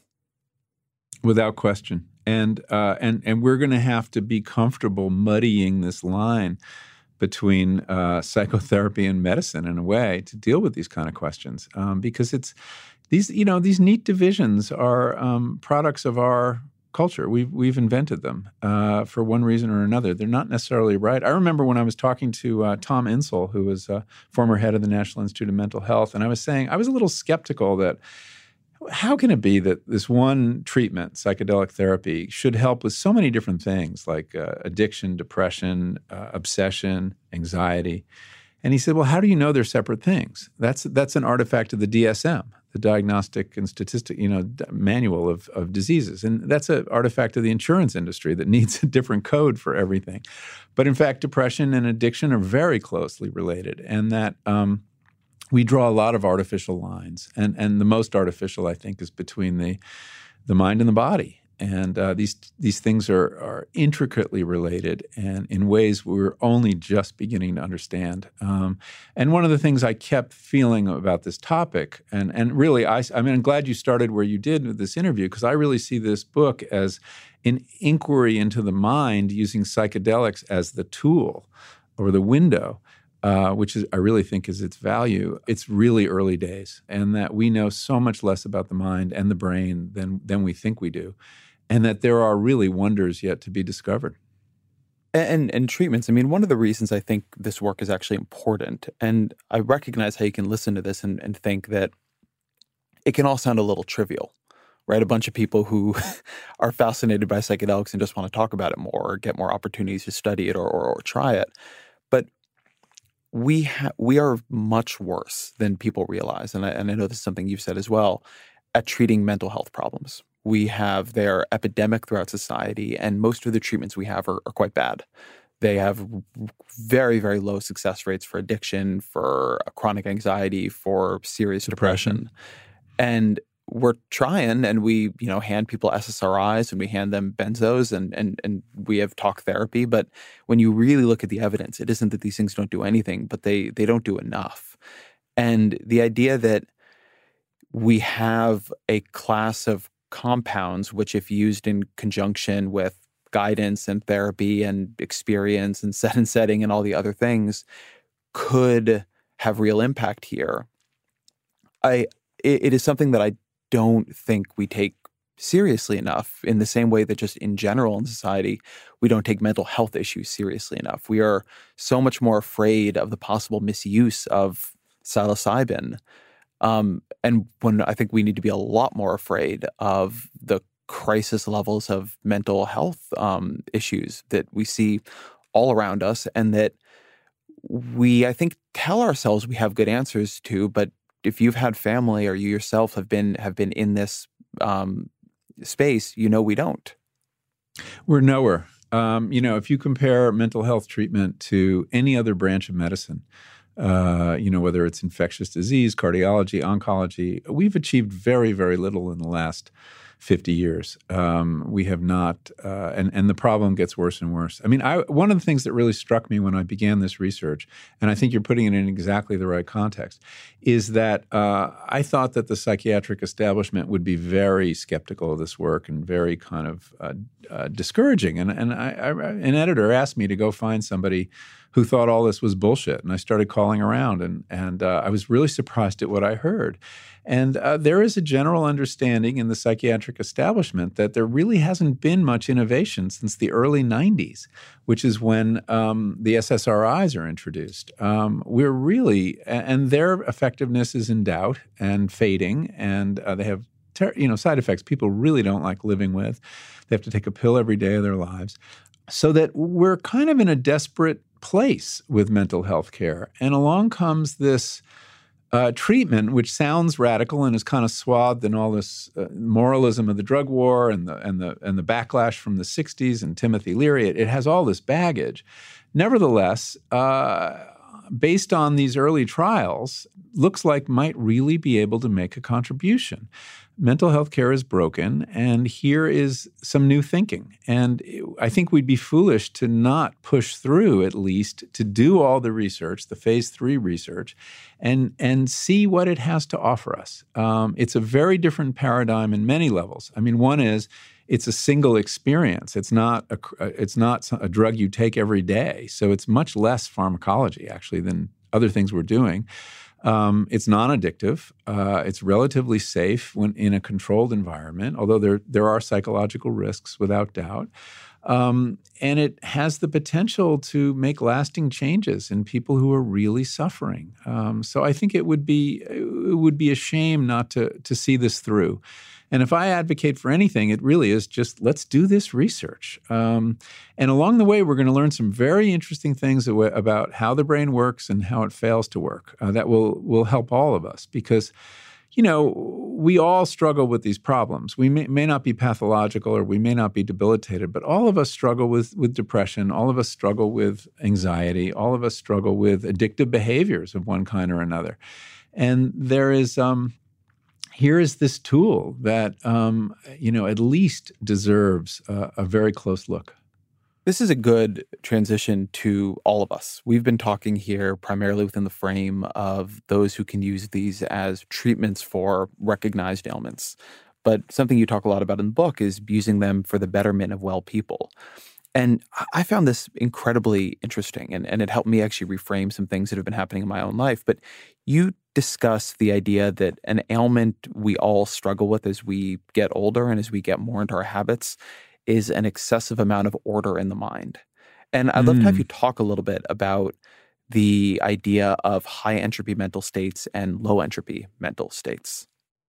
Without question. And uh, and and we're going to have to be comfortable muddying this line between uh, psychotherapy and medicine in a way to deal with these kind of questions, um, because it's these you know these neat divisions are um, products of our culture. We've we've invented them uh, for one reason or another. They're not necessarily right. I remember when I was talking to uh, Tom Insel, who was uh, former head of the National Institute of Mental Health, and I was saying I was a little skeptical that how can it be that this one treatment, psychedelic therapy, should help with so many different things like uh, addiction, depression, uh, obsession, anxiety? And he said, well, how do you know they're separate things? That's that's an artifact of the D S M, the Diagnostic and Statistic, you know, d- Manual of, of Diseases. And that's an artifact of the insurance industry that needs a different code for everything. But in fact, depression and addiction are very closely related, and that um, we draw a lot of artificial lines. And and the most artificial, I think, is between the the mind and the body. And uh, these these things are, are intricately related and in ways we're only just beginning to understand. Um, and one of the things I kept feeling about this topic, and, and really, I, I mean, I'm glad you started where you did with this interview, because I really see this book as an inquiry into the mind using psychedelics as the tool or the window. Uh, which is, I really think is its value. It's really early days, and that we know so much less about the mind and the brain than than we think we do, and that there are really wonders yet to be discovered. And, and treatments. I mean, one of the reasons I think this work is actually important, and I recognize how you can listen to this and, and think that it can all sound a little trivial, right? A bunch of people who are fascinated by psychedelics and just want to talk about it more or get more opportunities to study it or, or, or try it. But We ha- we are much worse than people realize, and I, and I know this is something you've said as well, at treating mental health problems. We have, they're epidemic throughout society, and most of the treatments we have are, are quite bad. They have very, very low success rates for addiction, for chronic anxiety, for serious depression. depression. And we're trying, and we, you know, hand people S S R Is and we hand them benzos, and and and we have talk therapy. But when you really look at the evidence, it isn't that these things don't do anything, but they they don't do enough. And the idea that we have a class of compounds which, if used in conjunction with guidance and therapy and experience and set and setting and all the other things, could have real impact here. I it, it is something that I don't think we take seriously enough, in the same way that just in general in society, we don't take mental health issues seriously enough. We are so much more afraid of the possible misuse of psilocybin. Um, and when I think we need to be a lot more afraid of the crisis levels of mental health um, issues that we see all around us, and that we, I think, tell ourselves we have good answers to, but if you've had family or you yourself have been have been in this um, space, you know we don't. We're nowhere. Um, you know, if you compare mental health treatment to any other branch of medicine, uh, you know, whether it's infectious disease, cardiology, oncology, we've achieved very, very little in the last fifty years. Um, we have not, uh, and, and the problem gets worse and worse. I mean, I, one of the things that really struck me when I began this research, and I think you're putting it in exactly the right context, is that uh, I thought that the psychiatric establishment would be very skeptical of this work and very kind of uh, uh, discouraging. And, and I, I, an editor asked me to go find somebody who thought all this was bullshit. And I started calling around, and, and uh, I was really surprised at what I heard. And uh, there is a general understanding in the psychiatric establishment that there really hasn't been much innovation since the early nineties, which is when um, the S S R Is are introduced. Um, we're really, and their effectiveness is in doubt and fading, and uh, they have ter- you know, side effects people really don't like living with. They have to take a pill every day of their lives. So that we're kind of in a desperate place with mental health care. And along comes this Uh, treatment, which sounds radical and is kind of swathed in all this uh, moralism of the drug war and the and the and the backlash from the sixties and Timothy Leary. It, it has all this baggage. Nevertheless, uh, based on these early trials, looks like might really be able to make a contribution. Mental health care is broken, and here is some new thinking. And I think we'd be foolish to not push through, at least, to do all the research, the phase three research, and, and see what it has to offer us. Um, it's a very different paradigm in many levels. I mean, one is it's a single experience. It's not a, it's not a drug you take every day. So it's much less pharmacology, actually, than other things we're doing. Um, it's non-addictive. Uh, it's relatively safe when in a controlled environment, although there there are psychological risks without doubt. Um, and it has the potential to make lasting changes in people who are really suffering. Um, so I think it would be it would be a shame not to to see this through. And if I advocate for anything, it really is just let's do this research. Um, and along the way, we're going to learn some very interesting things about how the brain works and how it fails to work. Uh, that will will help all of us because, you know, we all struggle with these problems. We may, may not be pathological or we may not be debilitated, but all of us struggle with, with depression. All of us struggle with anxiety. All of us struggle with addictive behaviors of one kind or another. And there is... Um, here is this tool that, um, you know, at least deserves a, a very close look. This is a good transition to all of us. We've been talking here primarily within the frame of those who can use these as treatments for recognized ailments. But something you talk a lot about in the book is using them for the betterment of well people. And I found this incredibly interesting, and, and it helped me actually reframe some things that have been happening in my own life. But you discuss the idea that an ailment we all struggle with as we get older and as we get more into our habits is an excessive amount of order in the mind. And I'd love mm. to have you talk a little bit about the idea of high entropy mental states and low entropy mental states.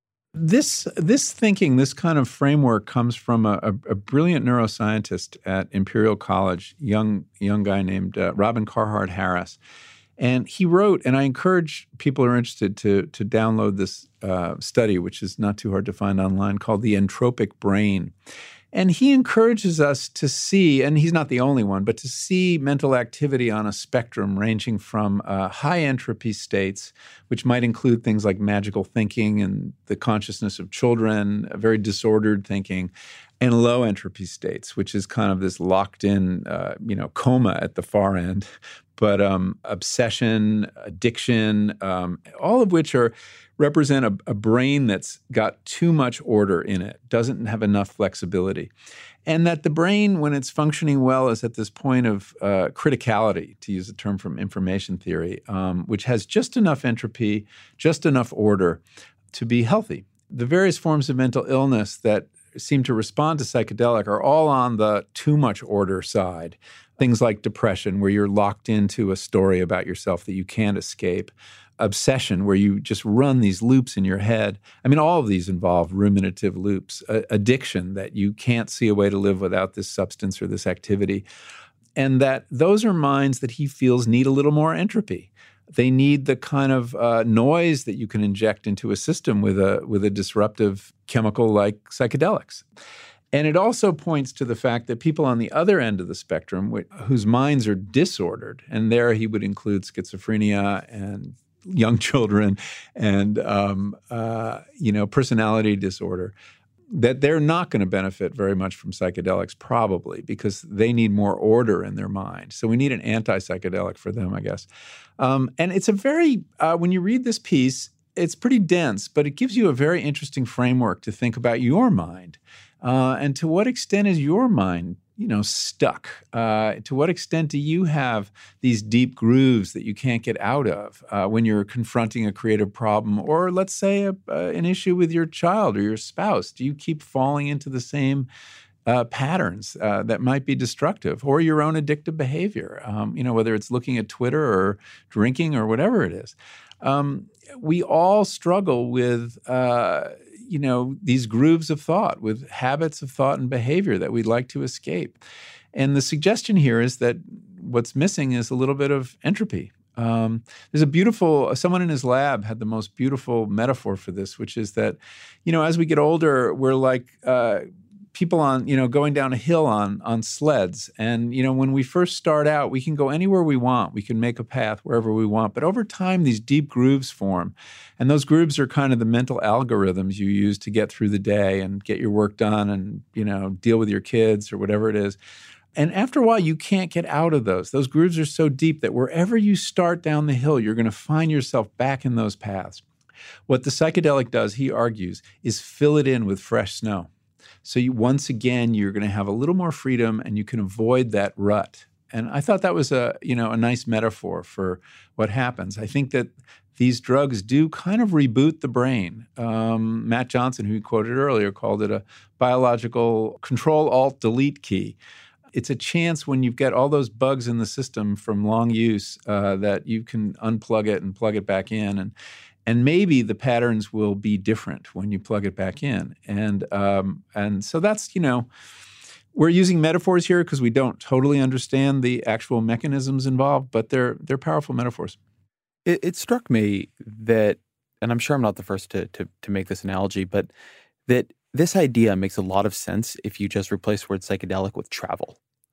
This this thinking, this kind of framework comes from a, a, a brilliant neuroscientist at Imperial College, young young guy named uh, Robin Carhart Harris. And he wrote, and I encourage people who are interested to, to download this uh, study, which is not too hard to find online, called The Entropic Brain. And he encourages us to see, and he's not the only one, but to see mental activity on a spectrum ranging from uh, high entropy states, which might include things like magical thinking and the consciousness of children, very disordered thinking, and low entropy states, which is kind of this locked in, uh, you know, coma at the far end, but um, obsession, addiction, um, all of which are represent a, a brain that's got too much order in it, doesn't have enough flexibility. And that the brain, when it's functioning well, is at this point of uh, criticality, to use a term from information theory, um, which has just enough entropy, just enough order to be healthy. The various forms of mental illness that seem to respond to psychedelic are all on the too much order side. Things like depression, where you're locked into a story about yourself that you can't escape. Obsession, where you just run these loops in your head. I mean, all of these involve ruminative loops. Uh, addiction, that you can't see a way to live without this substance or this activity. And that those are minds that he feels need a little more entropy. They need the kind of uh, noise that you can inject into a system with a with a disruptive chemical like psychedelics. And it also points to the fact that people on the other end of the spectrum, wh- whose minds are disordered, and there he would include schizophrenia and young children and, um, uh, you know, personality disorder, that they're not going to benefit very much from psychedelics probably because they need more order in their mind. So we need an anti-psychedelic for them, I guess. Um, and it's a very, uh, when you read this piece, it's pretty dense, but it gives you a very interesting framework to think about your mind. Uh, and to what extent is your mind, you know, stuck? Uh, to what extent do you have these deep grooves that you can't get out of uh, when you're confronting a creative problem? Or let's say a, uh, an issue with your child or your spouse. Do you keep falling into the same uh, patterns uh, that might be destructive, or your own addictive behavior? Um, you know, whether it's looking at Twitter or drinking or whatever it is. Um, we all struggle with uh, you know, these grooves of thought, with habits of thought and behavior that we'd like to escape. And the suggestion here is that what's missing is a little bit of entropy. Um, there's a beautiful, someone in his lab had the most beautiful metaphor for this, which is that, you know, as we get older, we're like uh, people on, you know, going down a hill on on sleds. And, you know, when we first start out, we can go anywhere we want. We can make a path wherever we want. But over time, these deep grooves form. And those grooves are kind of the mental algorithms you use to get through the day and get your work done and, you know, deal with your kids or whatever it is. And after a while, you can't get out of those. Those grooves are so deep that wherever you start down the hill, you're going to find yourself back in those paths. What the psychedelic does, he argues, is fill it in with fresh snow. So you, once again, you're going to have a little more freedom and you can avoid that rut. And I thought that was a, you know, a nice metaphor for what happens. I think that these drugs do kind of reboot the brain. Um, Matt Johnson, who you quoted earlier, called it a biological control-alt-delete key. It's a chance when you've got all those bugs in the system from long use uh, that you can unplug it and plug it back in. And And maybe the patterns will be different when you plug it back in. And um, and so that's, you know, we're using metaphors here because we don't totally understand the actual mechanisms involved, but they're they're powerful metaphors. It, it struck me that, and I'm sure I'm not the first to, to to make this analogy, but that this idea makes a lot of sense if you just replace the word psychedelic with travel.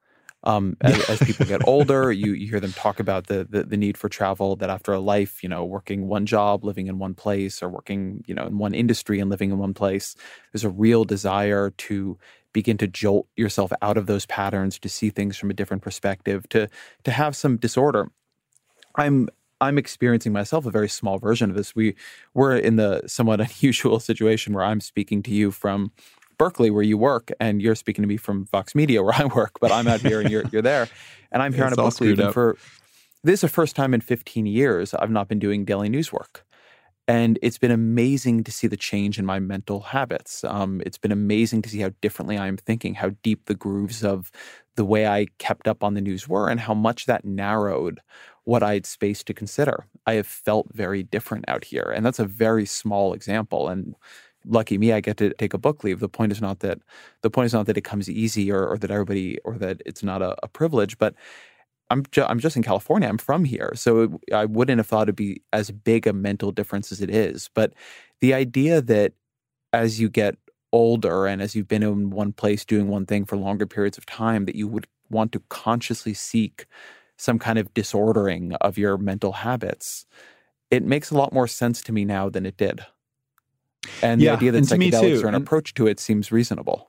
Um, as, as people get older, you, you hear them talk about the, the the need for travel, that after a life, you know, working one job, living in one place, or working, you know, in one industry and living in one place, there's a real desire to begin to jolt yourself out of those patterns, to see things from a different perspective, to to have some disorder. I'm I'm experiencing myself a very small version of this. We we're in the somewhat unusual situation where I'm speaking to you from Berkeley, where you work, and you're speaking to me from Vox Media, where I work, but I'm out here and you're you're there. And I'm here It's on a all book leave. screwed And up. for this is the first time in fifteen years I've not been doing daily news work. And it's been amazing to see the change in my mental habits. Um, it's been amazing to see how differently I'm thinking, how deep the grooves of the way I kept up on the news were, and how much that narrowed what I had space to consider. I have felt very different out here. And that's a very small example. And lucky me, I get to take a book leave. The point is not that the point is not that it comes easy, or, or that everybody, or that it's not a, a privilege, but I'm ju- I'm just in California. I'm from here. So it, I wouldn't have thought it'd be as big a mental difference as it is. But the idea that as you get older and as you've been in one place doing one thing for longer periods of time, that you would want to consciously seek some kind of disordering of your mental habits, it makes a lot more sense to me now than it did. And Yeah, the idea that and to me psychedelics too. are an And- approach to it seems reasonable.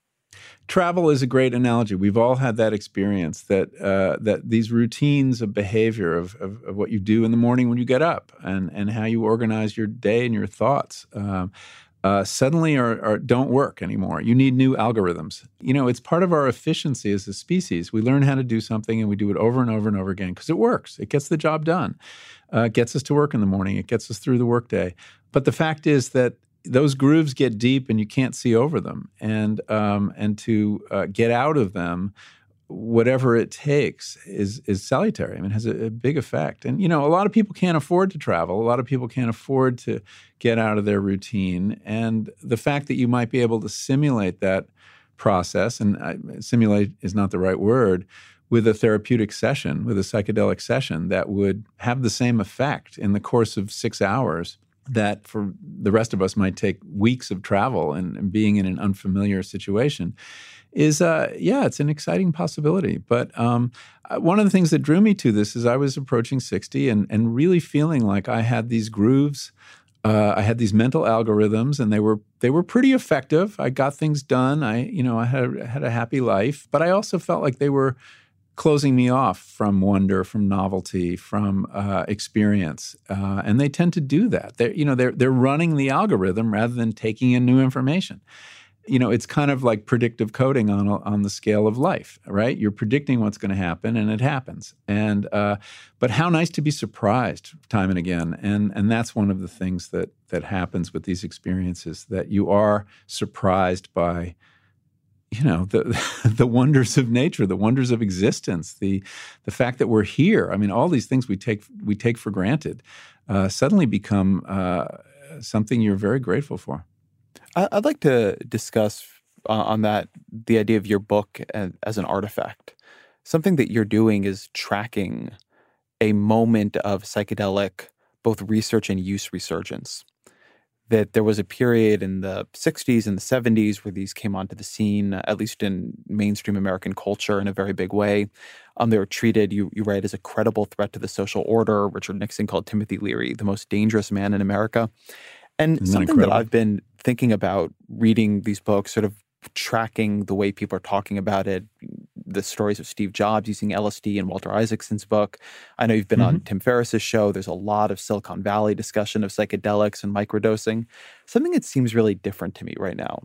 Travel is a great analogy. We've all had that experience, that uh, that these routines of behavior of, of, of what you do in the morning when you get up, and, and how you organize your day and your thoughts, um, uh, suddenly are, are don't work anymore. You need new algorithms. You know, it's part of our efficiency as a species. We learn how to do something and we do it over and over and over again because it works. It gets the job done. Uh, it gets us to work in the morning. It gets us through the workday. But the fact is that those grooves get deep and you can't see over them. And um, and to uh, get out of them, whatever it takes, is is salutary. I mean, it has a, a big effect. And, you know, a lot of people can't afford to travel. A lot of people can't afford to get out of their routine. And the fact that you might be able to simulate that process, and uh, simulate is not the right word, with a therapeutic session, with a psychedelic session that would have the same effect in the course of six hours that for the rest of us might take weeks of travel and, and being in an unfamiliar situation, is, uh, yeah, it's an exciting possibility. But um, one of the things that drew me to this is I was approaching sixty and, and really feeling like I had these grooves. Uh, I had these mental algorithms, and they were they were pretty effective. I got things done. I, you know, I had had a happy life, but I also felt like they were closing me off from wonder, from novelty, from uh, experience, uh, and they tend to do that. They're, you know, they're they're running the algorithm rather than taking in new information. You know, it's kind of like predictive coding on a, on the scale of life, right? You're predicting what's going to happen, and it happens. And uh, but how nice to be surprised time and again, and and that's one of the things that that happens with these experiences, that you are surprised by, you know, the the wonders of nature, the wonders of existence, the the fact that we're here. I mean, all these things we take we take for granted uh, suddenly become uh, something you're very grateful for. I'd like to discuss uh, on that the idea of your book as an artifact. Something that you're doing is tracking a moment of psychedelic, both research and use resurgence. That there was a period in the sixties and the seventies where these came onto the scene, at least in mainstream American culture, in a very big way. Um, they were treated, you, you write, as a credible threat to the social order. Richard Nixon called Timothy Leary the most dangerous man in America. And Isn't that something incredible? that I've been thinking about reading these books, sort of tracking the way people are talking about it, the stories of Steve Jobs using L S D in Walter Isaacson's book. I know you've been on Tim Ferriss's show. There's a lot of Silicon Valley discussion of psychedelics and microdosing. Something that seems really different to me right now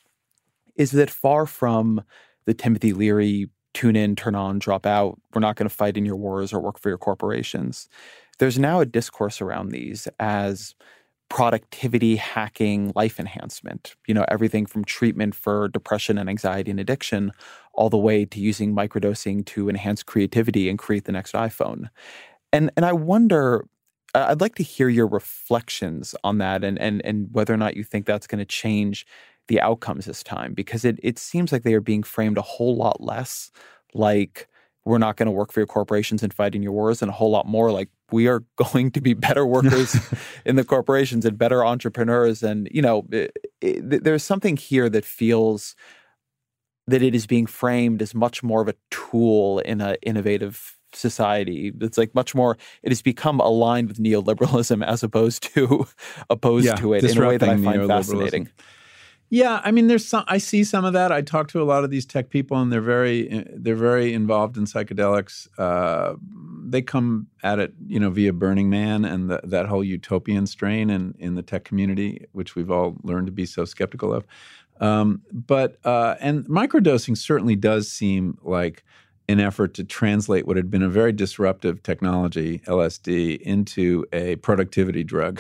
is that far from the Timothy Leary tune in, turn on, drop out, we're not going to fight in your wars or work for your corporations, there's now a discourse around these as productivity, hacking, life enhancement, you know, everything from treatment for depression and anxiety and addiction all the way to using microdosing to enhance creativity and create the next iPhone. And and I wonder, I'd like to hear your reflections on that, and and and whether or not you think that's going to change the outcomes this time, because it it seems like they are being framed a whole lot less like we're not going to work for your corporations and fight in your wars, and a whole lot more like we are going to be better workers in the corporations and better entrepreneurs. And, you know, it, it, there's something here that feels that it is being framed as much more of a tool in an innovative society. It's like much more, it has become aligned with neoliberalism as opposed to opposed yeah, to it in a way that I find neoliberalism. fascinating. Yeah, I mean, there's some. I see some of that. I talk to a lot of these tech people, and they're very, they're very involved in psychedelics. Uh, they come at it, you know, via Burning Man and the, that whole utopian strain in in the tech community, which we've all learned to be so skeptical of. Um, but uh, and microdosing certainly does seem like an effort to translate what had been a very disruptive technology, L S D, into a productivity drug.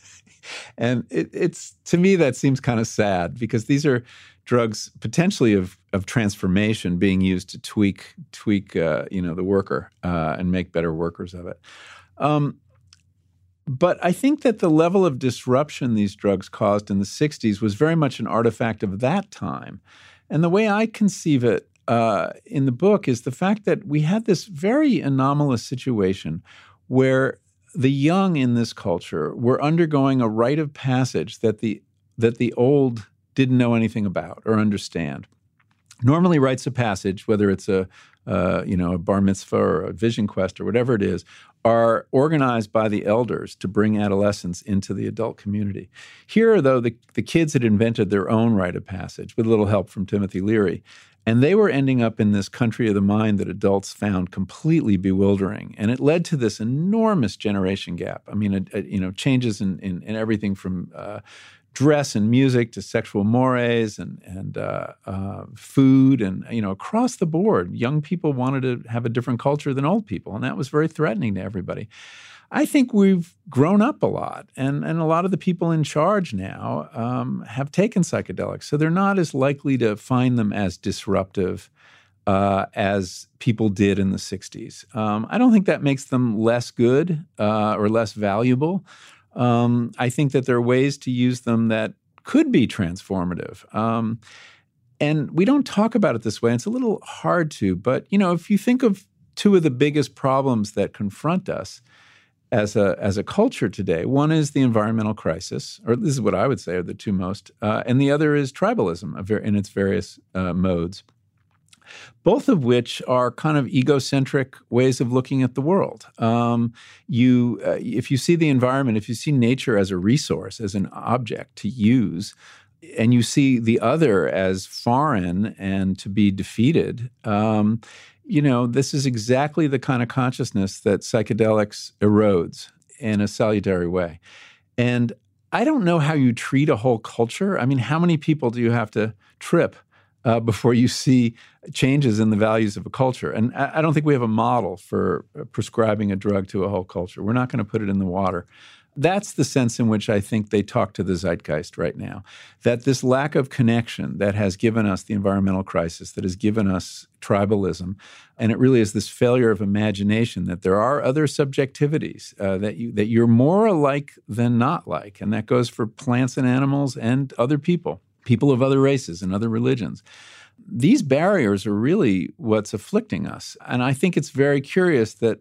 And it, it's, to me, that seems kind of sad because these are drugs potentially of of transformation being used to tweak tweak uh, you know the worker uh, and make better workers of it. Um, but I think that the level of disruption these drugs caused in the sixties was very much an artifact of that time. And the way I conceive it uh, in the book is the fact that we had this very anomalous situation where the young in this culture were undergoing a rite of passage that the that the old didn't know anything about or understand. Normally, rites of passage, whether it's a uh, you know a bar mitzvah or a vision quest or whatever it is, are organized by the elders to bring adolescents into the adult community. Here, though, the, the kids had invented their own rite of passage with a little help from Timothy Leary. And they were ending up in this country of the mind that adults found completely bewildering. And it led to this enormous generation gap. I mean, a, a, you know, changes in, in, in everything from uh, dress and music to sexual mores and, and uh, uh, food and, you know, across the board. Young people wanted to have a different culture than old people. And that was very threatening to everybody. I think we've grown up a lot, and, and a lot of the people in charge now um, have taken psychedelics, so they're not as likely to find them as disruptive uh, as people did in the sixties. Um, I don't think that makes them less good uh, or less valuable. Um, I think that there are ways to use them that could be transformative. Um, and we don't talk about it this way. It's a little hard to, but you know, if you think of two of the biggest problems that confront us as a as a culture today. One is the environmental crisis, or this is what I would say are the two most, uh, and the other is tribalism in its various uh, modes, both of which are kind of egocentric ways of looking at the world. Um, you, uh, if you see the environment, if you see nature as a resource, as an object to use, and you see the other as foreign and to be defeated, um, you know, this is exactly the kind of consciousness that psychedelics erodes in a salutary way. And I don't know how you treat a whole culture. I mean, how many people do you have to trip uh, before you see changes in the values of a culture? And I, I don't think we have a model for prescribing a drug to a whole culture. We're not going to put it in the water. That's the sense in which I think they talk to the zeitgeist right now, that this lack of connection that has given us the environmental crisis, that has given us tribalism, and it really is this failure of imagination that there are other subjectivities, uh, that, you, that you're more alike than not like, and that goes for plants and animals and other people, people of other races and other religions. These barriers are really what's afflicting us, and I think it's very curious that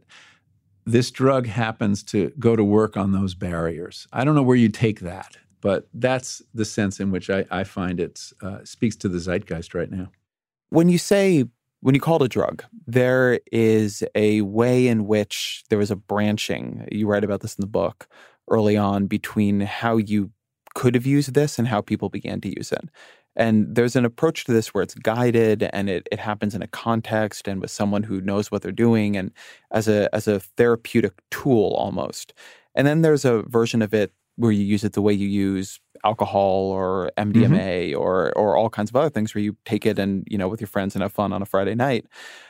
this drug happens to go to work on those barriers. I don't know where you take that, but that's the sense in which I, I find it uh, speaks to the zeitgeist right now. When you say, when you call it a drug, there is a way in which there was a branching, you write about this in the book, early on between how you could have used this and how people began to use it. And there's an approach to this where it's guided and it, it happens in a context and with someone who knows what they're doing and as a as a therapeutic tool almost. And then there's a version of it where you use it the way you use alcohol or M D M A mm-hmm. or or all kinds of other things where you take it and, you know, with your friends and have fun on a Friday night.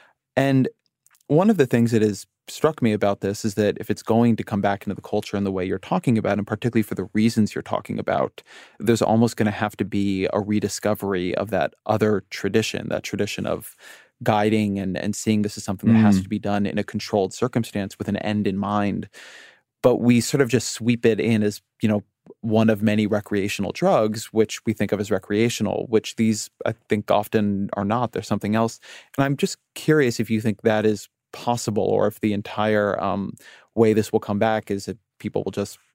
And one of the things that has struck me about this is that if it's going to come back into the culture in the way you're talking about, and particularly for the reasons you're talking about, there's almost going to have to be a rediscovery of that other tradition, that tradition of guiding and, and seeing this as something that mm. has to be done in a controlled circumstance with an end in mind. But we sort of just sweep it in as, you know, one of many recreational drugs, which we think of as recreational, which these, I think, often are not. There's something else. And I'm just curious if you think that is possible, or if the entire um, way this will come back is that people will just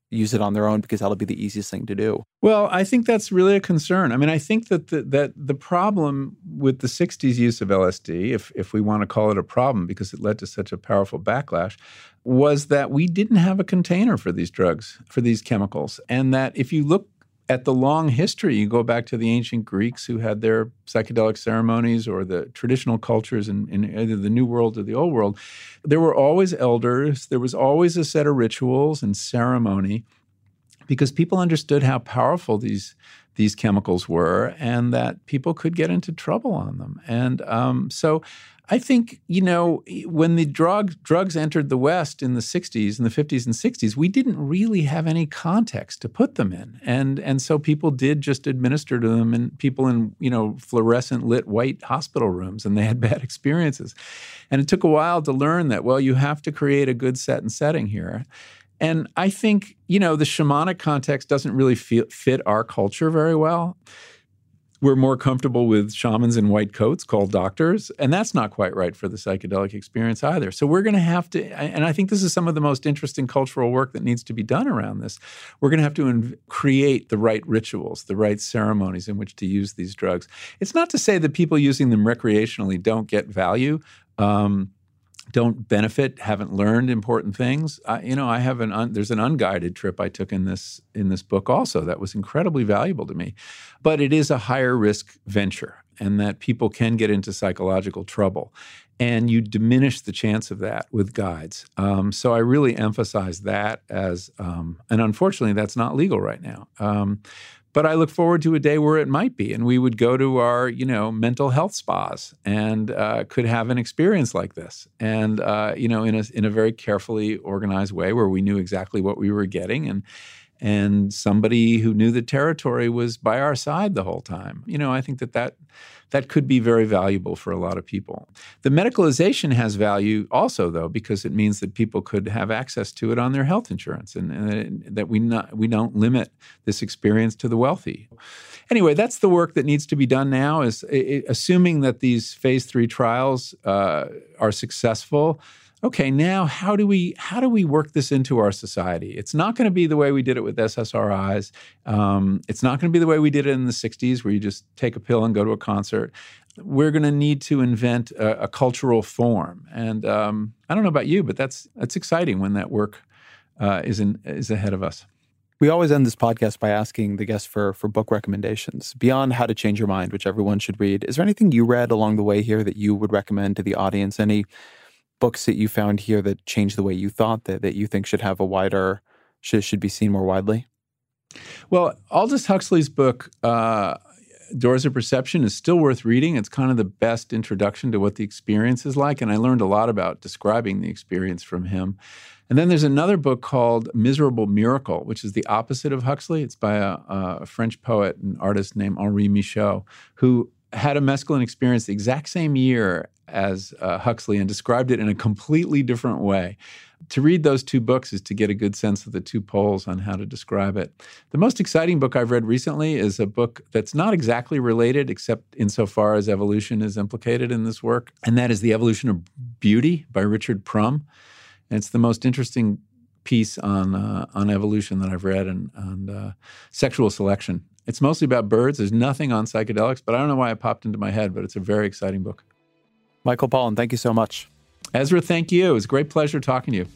use it on their own because that'll be the easiest thing to do. Well, I think that's really a concern. I mean, I think that the, that the problem with the sixties use of L S D, if if we want to call it a problem because it led to such a powerful backlash, was that we didn't have a container for these drugs, for these chemicals. And that if you look at the long history, you go back to the ancient Greeks who had their psychedelic ceremonies or the traditional cultures in, in either the New World or the Old World, there were always elders. There was always a set of rituals and ceremony because people understood how powerful these these chemicals were and that people could get into trouble on them. And um, so I think, you know, when the drug, drugs entered the West in the sixties and the fifties and sixties, we didn't really have any context to put them in. And and so people did just administer to them and people in, you know, fluorescent lit white hospital rooms, and they had bad experiences. And it took a while to learn that, well, you have to create a good set and setting here. And I think, you know, the shamanic context doesn't really fit, fit our culture very well. We're more comfortable with shamans in white coats called doctors, and that's not quite right for the psychedelic experience either. So we're going to have to, and I think this is some of the most interesting cultural work that needs to be done around this. We're going to have to inv- create the right rituals, the right ceremonies in which to use these drugs. It's not to say that people using them recreationally don't get value. Um, don't benefit, haven't learned important things. I, you know, I have an un, there's an unguided trip I took in this in this book also that was incredibly valuable to me. But it is a higher risk venture, and that people can get into psychological trouble, and you diminish the chance of that with guides. Um, so I really emphasize that as, um, and unfortunately, that's not legal right now. Um, But I look forward to a day where it might be, and we would go to our, you know, mental health spas and uh, could have an experience like this, and uh, you know, in a in a very carefully organized way where we knew exactly what we were getting, and and somebody who knew the territory was by our side the whole time. You know, I think that that that could be very valuable for a lot of people. The medicalization has value also, though, because it means that people could have access to it on their health insurance, and, and that we not we don't limit this experience to the wealthy. Anyway, that's the work that needs to be done now. Is it, assuming that these phase three trials uh, are successful. Okay, now how do we how do we work this into our society? It's not going to be the way we did it with S S R Is. Um, it's not going to be the way we did it in the sixties, where you just take a pill and go to a concert. We're going to need to invent a, a cultural form, and um, I don't know about you, but that's that's exciting when that work uh, is in, is ahead of us. We always end this podcast by asking the guests for for book recommendations. Beyond How to Change Your Mind, which everyone should read, is there anything you read along the way here that you would recommend to the audience? Any books that you found here that changed the way you thought, that, that you think should have a wider, should, should be seen more widely? Well, Aldous Huxley's book, uh, Doors of Perception, is still worth reading. It's kind of the best introduction to what the experience is like, and I learned a lot about describing the experience from him. And then there's another book called Miserable Miracle, which is the opposite of Huxley. It's by a, a French poet and artist named Henri Michaud, who had a mescaline experience the exact same year as uh, Huxley and described it in a completely different way. To read those two books is to get a good sense of the two poles on how to describe it. The most exciting book I've read recently is a book that's not exactly related, except insofar as evolution is implicated in this work, and that is The Evolution of Beauty by Richard Prum. And it's the most interesting piece on uh, on evolution that I've read, and, and uh, sexual selection. It's mostly about birds. There's nothing on psychedelics, but I don't know why it popped into my head, but it's a very exciting book. Michael Pollan, thank you so much. Ezra, thank you. It was a great pleasure talking to you.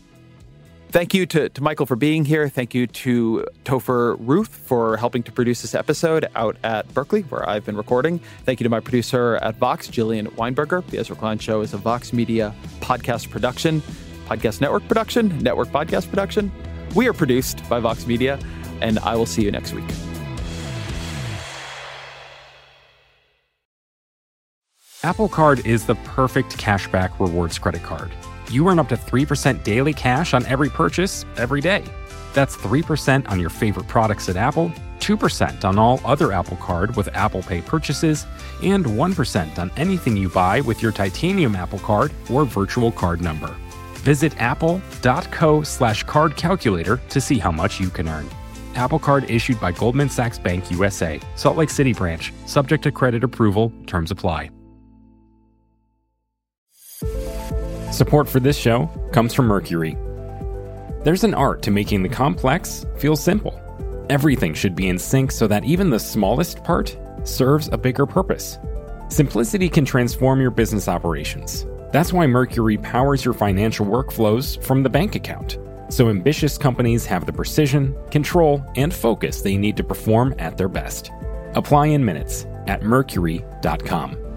Thank you to, to Michael for being here. Thank you to Topher Ruth for helping to produce this episode out at Berkeley, where I've been recording. Thank you to my producer at Vox, Jillian Weinberger. The Ezra Klein Show is a Vox Media podcast production, podcast network production, network podcast production. We are produced by Vox Media, and I will see you next week. Apple Card is the perfect cashback rewards credit card. You earn up to three percent daily cash on every purchase every day. That's three percent on your favorite products at Apple, two percent on all other Apple Card with Apple Pay purchases, and one percent on anything you buy with your titanium Apple Card or virtual card number. Visit apple.co slash card calculator to see how much you can earn. Apple Card issued by Goldman Sachs Bank U S A, Salt Lake City branch, subject to credit approval, terms apply. Support for this show comes from Mercury. There's an art to making the complex feel simple. Everything should be in sync so that even the smallest part serves a bigger purpose. Simplicity can transform your business operations. That's why Mercury powers your financial workflows from the bank account, so ambitious companies have the precision, control, and focus they need to perform at their best. Apply in minutes at mercury dot com.